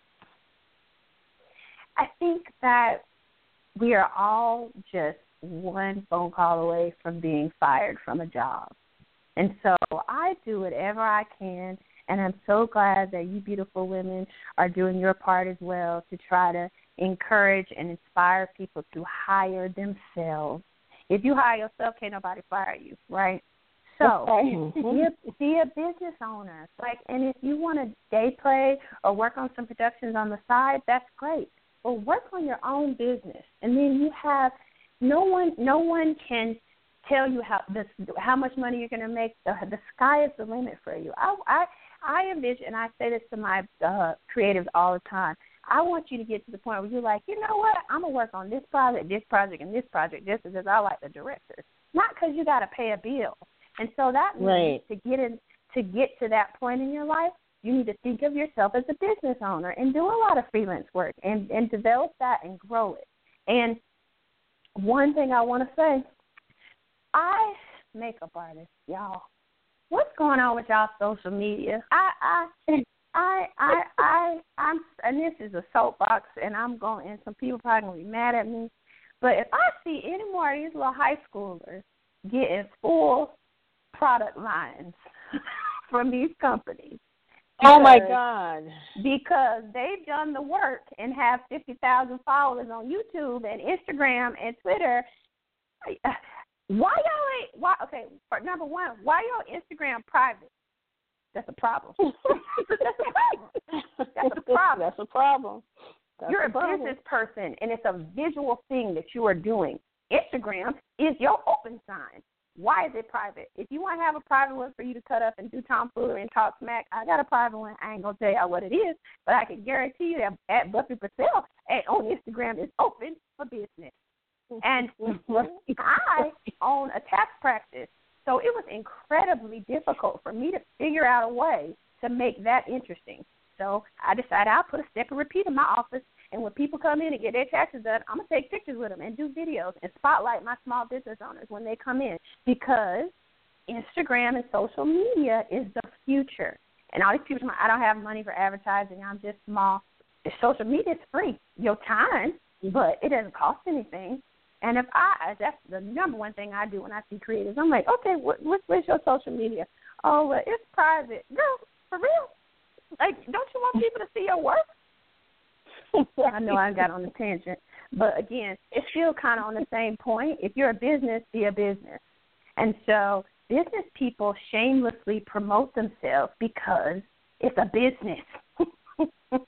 I think that we are all just one phone call away from being fired from a job. And so I do whatever I can, and I'm so glad that you beautiful women are doing your part as well to try to encourage and inspire people to hire themselves. If you hire yourself, can't nobody fire you, right? So be a business owner. And if you want to day play or work on some productions on the side, that's great. But work on your own business, and then you have no one can tell you how much money you're going to make. The sky is the limit for you. I envision, and I say this to my creatives all the time, I want you to get to the point where you're like, you know what, I'm going to work on this project, and this project, just because I like the director. Not because you got to pay a bill. And so that means to get to that point in your life, you need to think of yourself as a business owner and do a lot of freelance work and develop that and grow it. And one thing I want to say, makeup artists, y'all, what's going on with y'all social media? I'm, and this is a soapbox, and and some people probably gonna be mad at me, but if I see any more of these little high schoolers getting full product lines from these companies, oh my God, because they've done the work and have 50,000 followers on YouTube and Instagram and Twitter. Number one, why your Instagram private? That's a problem. That's a problem. You're a business person, and it's a visual thing that you are doing. Instagram is your open sign. Why is it private? If you want to have a private one for you to cut up and do tomfoolery and talk smack, I got a private one. I ain't going to tell y'all what it is, but I can guarantee you that at Buffy Purcell on Instagram is open for business. And I own a tax practice, so it was incredibly difficult for me to figure out a way to make that interesting. So I decided I'll put a step and repeat in my office, and when people come in and get their taxes done, I'm going to take pictures with them and do videos and spotlight my small business owners when they come in, because Instagram and social media is the future. And all these people, I don't have money for advertising, I'm just small. Social media is free, your time, but it doesn't cost anything. And that's the number one thing I do when I see creators. I'm like, okay, what's your social media? Oh, well, it's private. Girl, for real? Like, don't you want people to see your work? I know I got on the tangent. But, again, it's still kind of on the same point. If you're a business, be a business. And so business people shamelessly promote themselves because it's a business.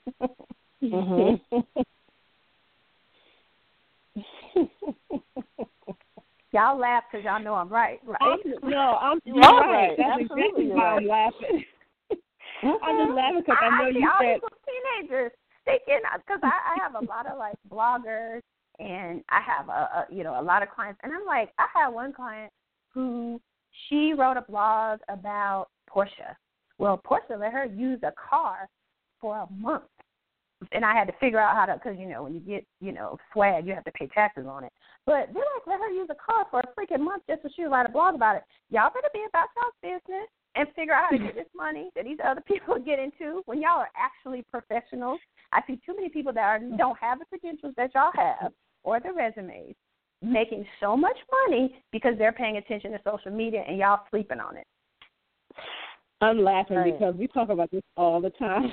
Y'all laugh because y'all know I'm right, right? I'm right. That's exactly why I'm laughing. I'm just laughing because I know you said teenagers thinking, because I have a lot of like bloggers, and I have a lot of clients, and I'm like, I had one client who she wrote a blog about Porsche. Well, Porsche let her use a car for a month. And I had to figure out how to, because, when you get, swag, you have to pay taxes on it. But they let her use a car for a freaking month just so she would write a blog about it. Y'all better be about y'all's business and figure out how to get this money that these other people get into when y'all are actually professionals. I see too many people that don't have the credentials that y'all have or the resumes. making so much money because they're paying attention to social media and y'all sleeping on it. I'm laughing because we talk about this all the time.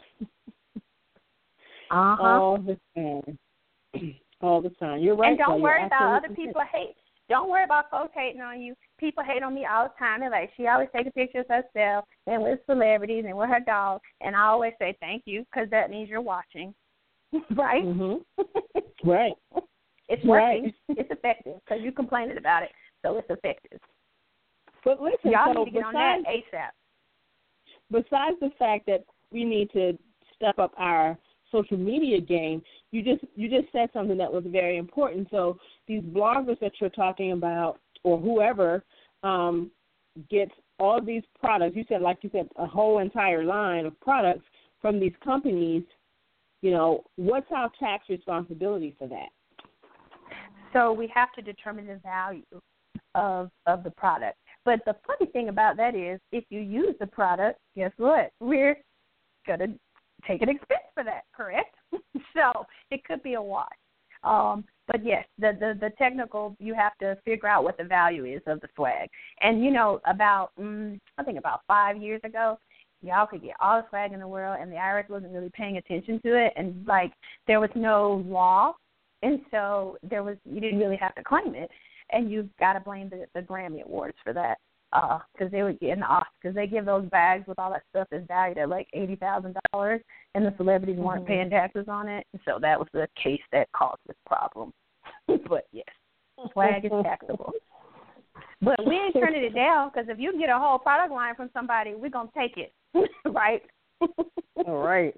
All the time. All the time. You're right. And don't so worry about other people hate. Don't worry about folks hating on you. People hate on me all the time. They're like, she always taking pictures of herself and with celebrities and with her dog. And I always say thank you because that means you're watching. Right? Mm-hmm. Right. It's working. Right. It's effective because you're complaining about it, so it's effective. But listen, y'all so need to get on that ASAP. Besides the fact that we need to step up our social media game, you just said something that was very important. So these bloggers that you're talking about, or whoever, gets all of these products. You said a whole entire line of products from these companies. You know, what's our tax responsibility for that? So we have to determine the value of the product. But the funny thing about that is, if you use the product, guess what? We're going to take an expense for that, correct? So it could be a wash. But yes, the technical, you have to figure out what the value is of the swag. And, you know, about 5 years ago, y'all could get all the swag in the world, and the IRS wasn't really paying attention to it. And, like, there was no law, and so you didn't really have to claim it. And you've got to blame the Grammy Awards for that, because they were getting off, because they give those bags with all that stuff that's valued at like $80,000, and the celebrities weren't paying taxes on it. And so that was the case that caused this problem. But yes, swag is taxable. But we ain't turning it down, because if you can get a whole product line from somebody, we're gonna take it, right? All right.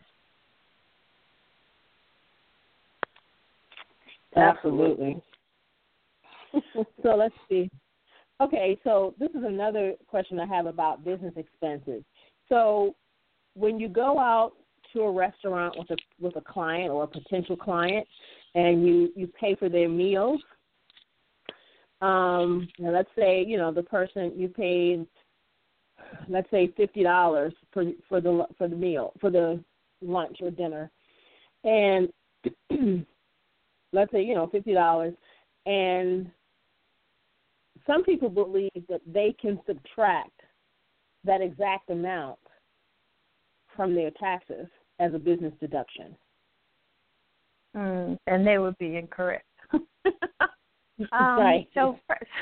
Absolutely. So let's see. Okay, so this is another question I have about business expenses. So when you go out to a restaurant with a client or a potential client, and you pay for their meals, and let's say, you know, the person you paid, let's say $50 for the meal, for the lunch or dinner, and let's say, you know, $50, and some people believe that they can subtract that exact amount from their taxes as a business deduction. And they would be incorrect. Right. So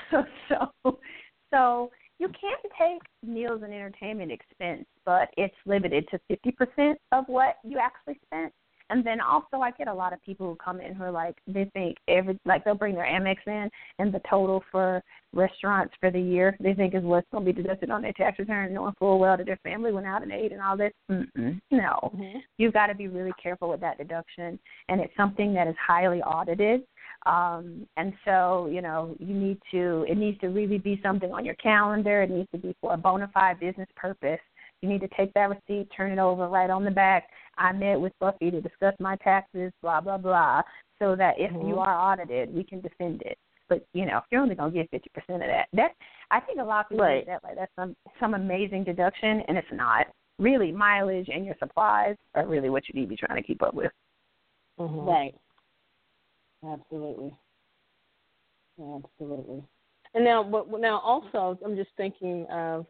you can take meals and entertainment expense, but it's limited to 50% of what you actually spent. And then also I get a lot of people who come in who are like, they think they'll bring their Amex in, and the total for restaurants for the year they think is what's going to be deducted on their tax return, knowing full well that their family went out and ate and all this. No. Mm-hmm. You've got to be really careful with that deduction, and it's something that is highly audited. And so, you know, it needs to really be something on your calendar. It needs to be for a bona fide business purpose. You need to take that receipt, turn it over right on the back. I met with Buffy to discuss my taxes, blah, blah, blah, so that if you are audited, we can defend it. But, you know, if you're only going to get 50% of that, I think a lot of people think that like that's some amazing deduction, and it's not. Really, mileage and your supplies are really what you need to be trying to keep up with. Mm-hmm. Right. Absolutely. Absolutely. And now also, I'm just thinking of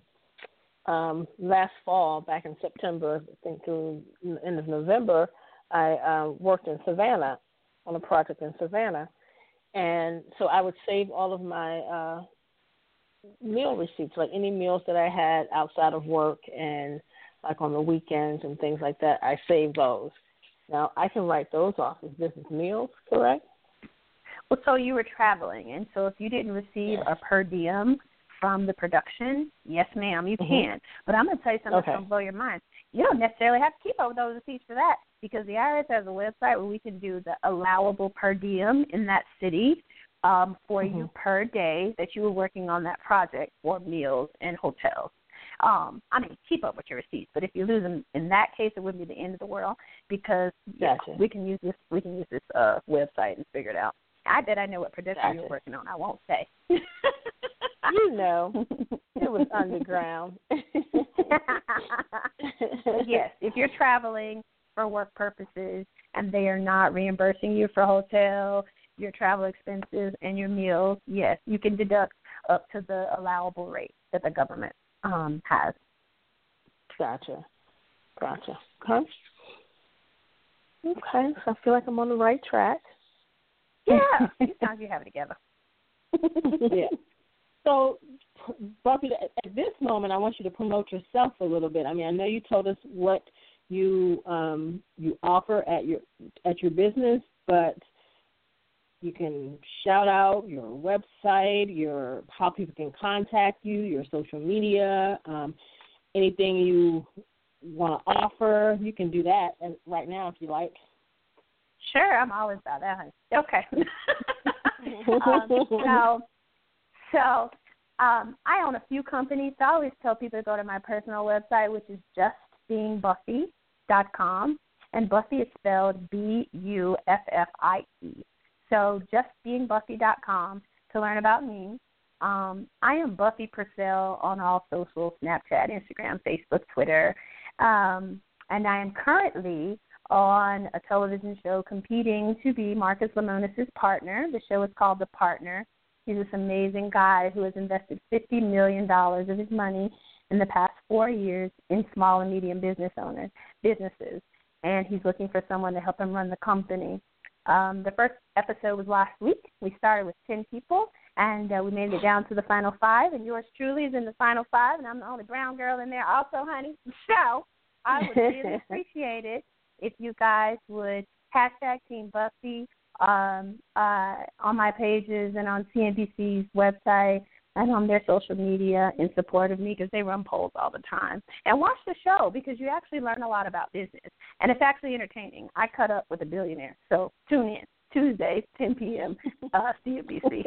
last fall, back in September, I think through the end of November, I worked in Savannah on a project in Savannah. And so I would save all of my meal receipts, like any meals that I had outside of work and like on the weekends and things like that, I save those. Now, I can write those off as business meals, correct? Well, so you were traveling, and so if you didn't receive a per diem from the production, yes, ma'am, you can. But I'm going to tell you something that's going to blow your mind. You don't necessarily have to keep up with those receipts for that, because the IRS has a website where we can do the allowable per diem in that city for you per day that you were working on that project for meals and hotels. I mean, keep up with your receipts, but if you lose them, in that case, it wouldn't be the end of the world, because we can use this website and figure it out. I bet I know what production you're working on. I won't say. You know, it was underground. But yes, if you're traveling for work purposes and they are not reimbursing you for hotel your travel expenses and your meals, yes, you can deduct up to the allowable rate that the government has. Gotcha. Okay. Okay, so I feel like I'm on the right track. Yeah, sometimes you have it together. Yeah. So, Buffy, at this moment, I want you to promote yourself a little bit. I mean, I know you told us what you offer at your business, but you can shout out your website, how people can contact you, your social media, anything you want to offer. You can do that right now if you like. Sure, I'm always about that, honey. Okay. So I own a few companies, so I always tell people to go to my personal website, which is justbeingbuffy.com, and Buffy is spelled Buffie. So justbeingbuffy.com to learn about me. I am Buffy Purcell on all socials, Snapchat, Instagram, Facebook, Twitter, and I am currently on a television show competing to be Marcus Lemonis' partner. The show is called The Partner. He's this amazing guy who has invested $50 million of his money in the past 4 years in small and medium businesses, and he's looking for someone to help him run the company. The first episode was last week. We started with 10 people, and we made it down to the final 5, and yours truly is in the final 5, and I'm the only brown girl in there also, honey. So I would really appreciate it if you guys would hashtag Team Buffy on my pages and on CNBC's website and on their social media in support of me, because they run polls all the time. And watch the show, because you actually learn a lot about business. And it's actually entertaining. I cut up with a billionaire. So tune in. Tuesdays, 10 p.m., CNBC.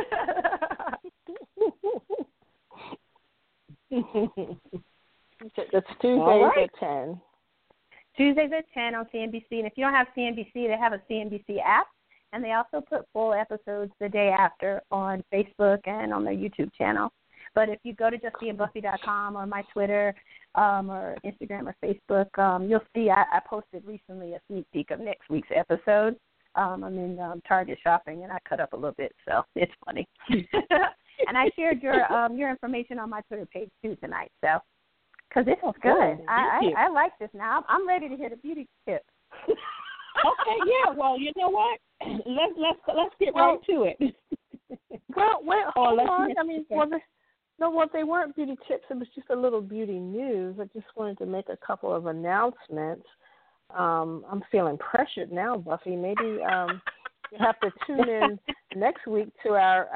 That's Tuesdays at 10. Tuesdays at 10 on CNBC. And if you don't have CNBC, they have a CNBC app. And they also put full episodes the day after on Facebook and on their YouTube channel. But if you go to justbeingbuffy.com or my Twitter or Instagram or Facebook, you'll see I posted recently a sneak peek of next week's episode. I'm in Target shopping, and I cut up a little bit, so it's funny. And I shared your information on my Twitter page, too, tonight, so because this is good. I like this now. I'm ready to hear the beauty tips. Okay, yeah. Well, you know what? Let's get right to it. Hold on. I mean, they weren't beauty tips. It was just a little beauty news. I just wanted to make a couple of announcements. I'm feeling pressured now, Buffy. Maybe you have to tune in next week to our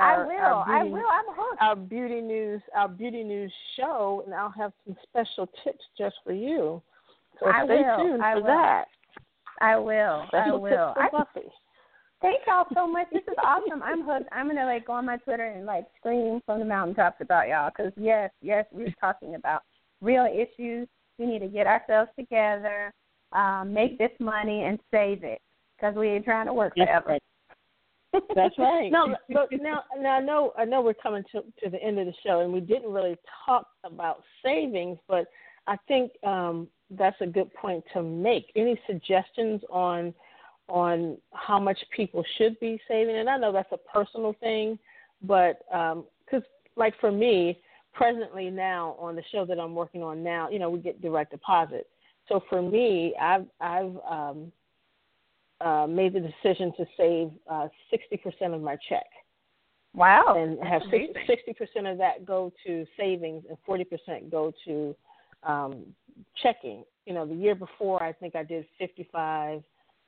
beauty news show, and I'll have some special tips just for you. So stay tuned for that. I will. Buffy. Thank y'all so much. This is awesome. I'm hooked. I'm gonna go on my Twitter and scream from the mountaintops about y'all, because yes, we're talking about real issues. We need to get ourselves together, make this money, and save it, because we ain't trying to work forever. That's right. No, but now I know we're coming to the end of the show, and we didn't really talk about savings, but I think that's a good point to make. Any suggestions on how much people should be saving? And I know that's a personal thing, but because for me, presently now on the show that I'm working on now, we get direct deposit. So for me, I've made the decision to save 60% of my check. Wow. And have 60% of that go to savings and 40% go to checking. The year before, I think I did 55,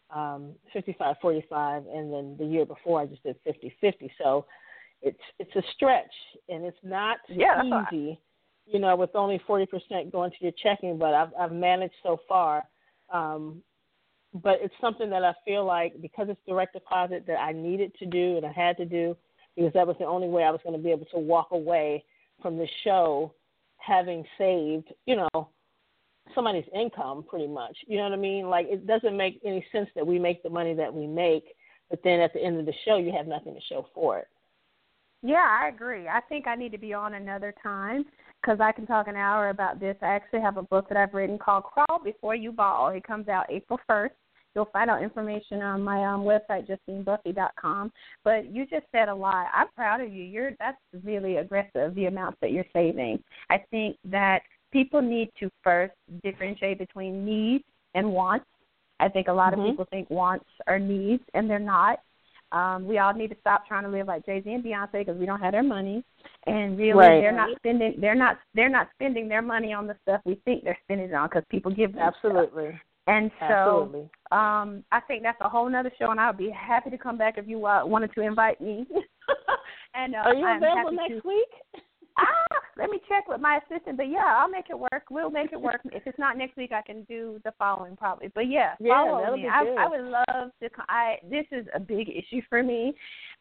45, and then the year before I just did 50-50. So it's a stretch, and it's not easy, with only 40% going to your checking, but I've managed so far. But it's something that I feel like, because it's direct deposit, that I needed to do and I had to do, because that was the only way I was going to be able to walk away from the show having saved, somebody's income pretty much. You know what I mean? It doesn't make any sense that we make the money that we make, but then at the end of the show, you have nothing to show for it. Yeah, I agree. I think I need to be on another time, because I can talk an hour about this. I actually have a book that I've written called Crawl Before You Ball. It comes out April 1st, You'll find out information on my website, JustineBuffy.com. But you just said a lot. I'm proud of you. That's really aggressive, the amounts that you're saving. I think that people need to first differentiate between needs and wants. I think a lot of people think wants are needs, and they're not. We all need to stop trying to live like Jay-Z and Beyonce because we don't have their money, and really they're not spending their money on the stuff we think they're spending it on because people give them stuff. And so I think that's a whole other show, and I would be happy to come back if you wanted to invite me. And are you available next week? Let me check with my assistant. But, yeah, I'll make it work. We'll make it work. If it's not next week, I can do the following probably. But, follow me. I would love to. This is a big issue for me.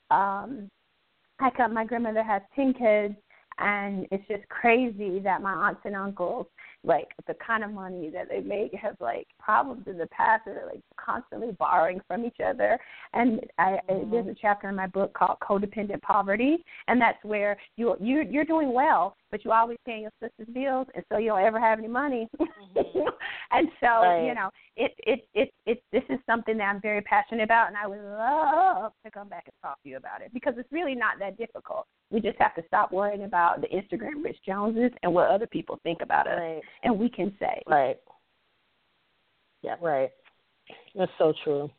My grandmother has 10 kids, and it's just crazy that my aunts and uncles, like, the kind of money that they make have, like, problems in the past. They're, like, constantly borrowing from each other. And there's a chapter in my book called Codependent Poverty, and that's where you're doing well, but you always paying your sister's bills, and so you don't ever have any money. And so, this is something that I'm very passionate about, and I would love to come back and talk to you about it because it's really not that difficult. We just have to stop worrying about the Instagram Rich Joneses and what other people think about us, and we can say. Right. Yeah, right. That's so true.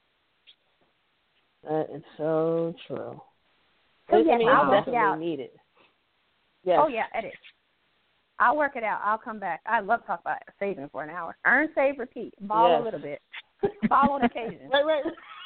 That is so true. So, I'll definitely need it. Yes. Oh, yeah, it is. I'll work it out. I'll come back. I love to talk about saving for an hour. Earn, save, repeat. Ball a little bit. Ball on occasion. Right.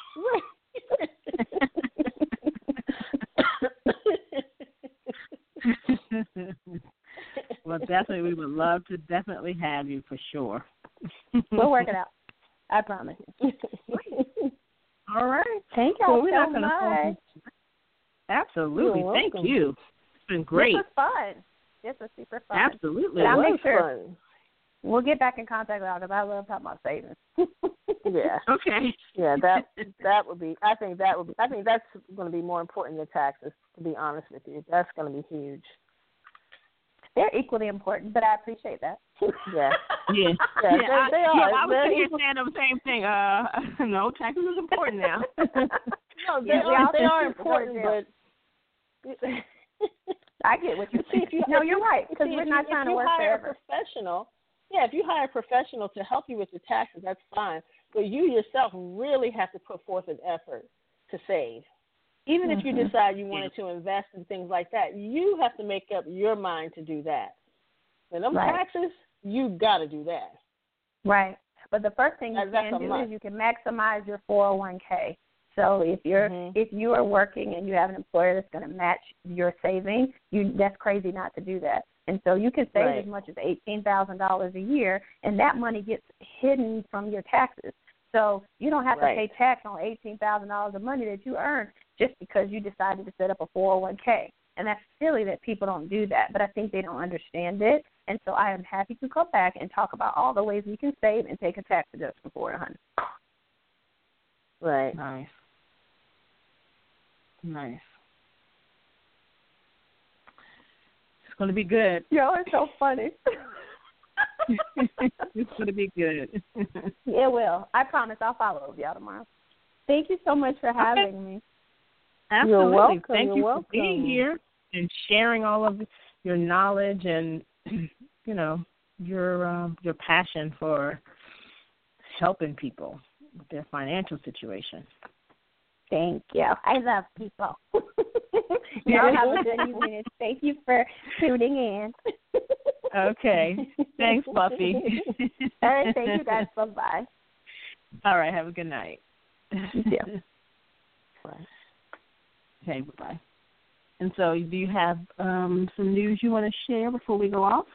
Well, definitely, we would love to definitely have you for sure. We'll work it out. I promise you. All right. Thank you so much. Absolutely. Thank you. It's been great. This was super fun. Absolutely. I'll make sure we'll get back in contact with y'all because I love talking about savings. Yeah. Okay. Yeah, that would be. I think that's going to be more important than taxes. To be honest with you, that's going to be huge. They're equally important, but I appreciate that. Yeah. Yeah. They are. I was sitting here saying the same thing. No, taxes is important now. No, they are important, but I get what you're saying. No, you're right, because we're not trying to work forever. If you hire a professional to help you with your taxes, that's fine. But you yourself really have to put forth an effort to save. Even if you decide you wanted to invest in things like that, you have to make up your mind to do that. And them taxes, you got to do that. Right. But the first thing you can do is you can maximize your 401k. So if you are working and you have an employer that's going to match your savings, that's crazy not to do that. And so you can save as much as $18,000 a year, and that money gets hidden from your taxes. So you don't have to pay tax on $18,000 of money that you earned just because you decided to set up a 401k. And that's silly that people don't do that, but I think they don't understand it. And so I am happy to come back and talk about all the ways we can save and take a tax deduction for it, honey. Right. Nice. It's going to be good. Yo, it's so funny. It's going to be good. It will. I promise I'll follow up with y'all tomorrow. Thank you so much for having me. Absolutely. You're welcome. Thank you for being here and sharing all of your knowledge and, your passion for helping people with their financial situation. Thank you. I love people. Y'all have a good evening. Thank you for tuning in. Okay. Thanks, Buffy. All right. Thank you, guys. Bye-bye. All right. Have a good night. You too. Bye. Okay. Bye-bye. And so do you have some news you want to share before we go off?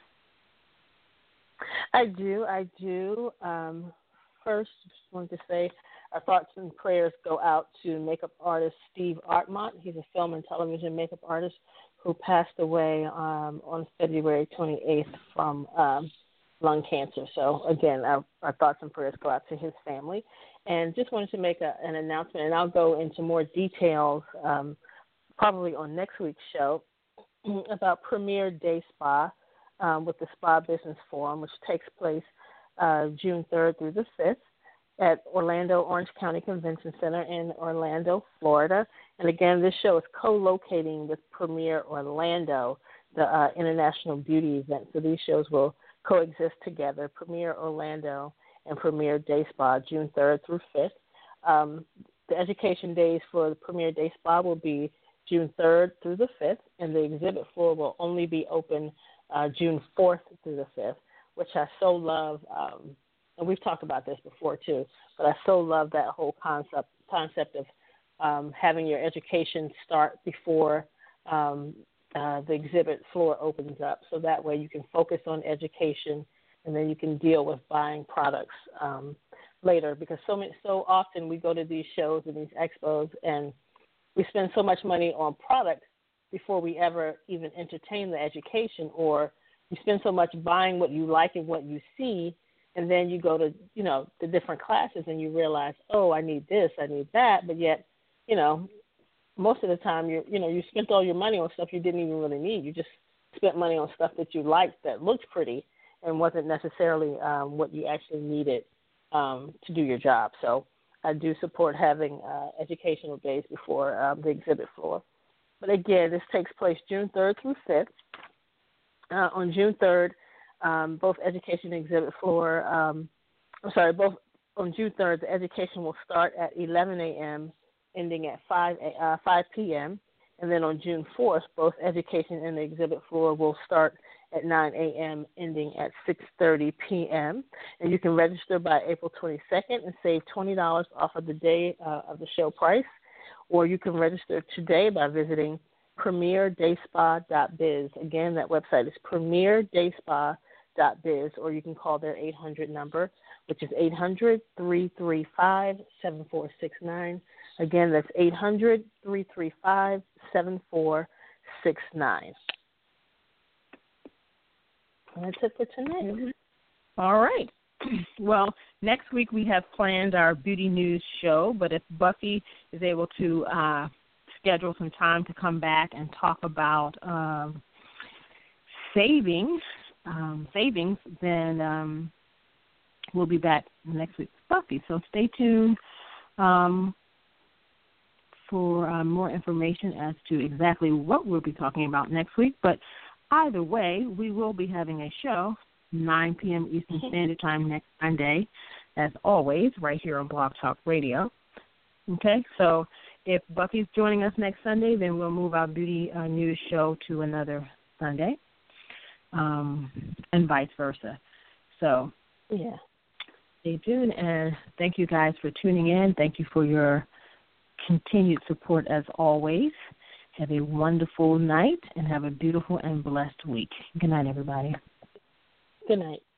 I do. First, just wanted to say our thoughts and prayers go out to makeup artist Steve Artmont. He's a film and television makeup artist who passed away on February 28th from lung cancer. So, again, our thoughts and prayers go out to his family. And just wanted to make an announcement, and I'll go into more details probably on next week's show about Premier Day Spa with the Spa Business Forum, which takes place June 3rd through the 5th. at Orlando Orange County Convention Center in Orlando, Florida. And again, this show is co-locating with Premier Orlando, the International Beauty event. So these shows will coexist together, Premier Orlando and Premier Day Spa, June 3rd through 5th. The education days for the Premier Day Spa will be June 3rd through the 5th, and the exhibit floor will only be open June 4th through the 5th, which I so love. And we've talked about this before too, but I so love that whole concept of having your education start before the exhibit floor opens up, so that way you can focus on education and then you can deal with buying products later. Because so often we go to these shows and these expos and we spend so much money on product before we ever even entertain the education, or you spend so much buying what you like and what you see, and then you go to, the different classes and you realize, oh, I need this, I need that, but yet, most of the time you spent all your money on stuff you didn't even really need. You just spent money on stuff that you liked that looked pretty and wasn't necessarily what you actually needed to do your job. So I do support having educational days before the exhibit floor. But again, this takes place June 3rd through 5th. On June 3rd, both education and exhibit floor, both on June 3rd, the education will start at 11 a.m., ending at 5 p.m. And then on June 4th, both education and the exhibit floor will start at 9 a.m., ending at 6:30 p.m. And you can register by April 22nd and save $20 off of the day of the show price. Or you can register today by visiting premierdayspa.biz. Again, that website is premierdayspa.biz, or you can call their 800 number, which is 800-335-7469. Again, that's 800-335-7469. And that's it for tonight. Mm-hmm. All right. Well, next week we have planned our Beauty News show, but if Buffy is able to schedule some time to come back and talk about savings, then we'll be back next week with Buffy. So stay tuned for more information as to exactly what we'll be talking about next week. But either way, we will be having a show 9 p.m. Eastern Standard Time next Sunday, as always, right here on Blog Talk Radio. Okay, so if Buffy's joining us next Sunday, then we'll move our Beauty News show to another Sunday, and vice versa. So, yeah, stay tuned, and thank you guys for tuning in. Thank you for your continued support as always. Have a wonderful night, and have a beautiful and blessed week. Good night, everybody. Good night.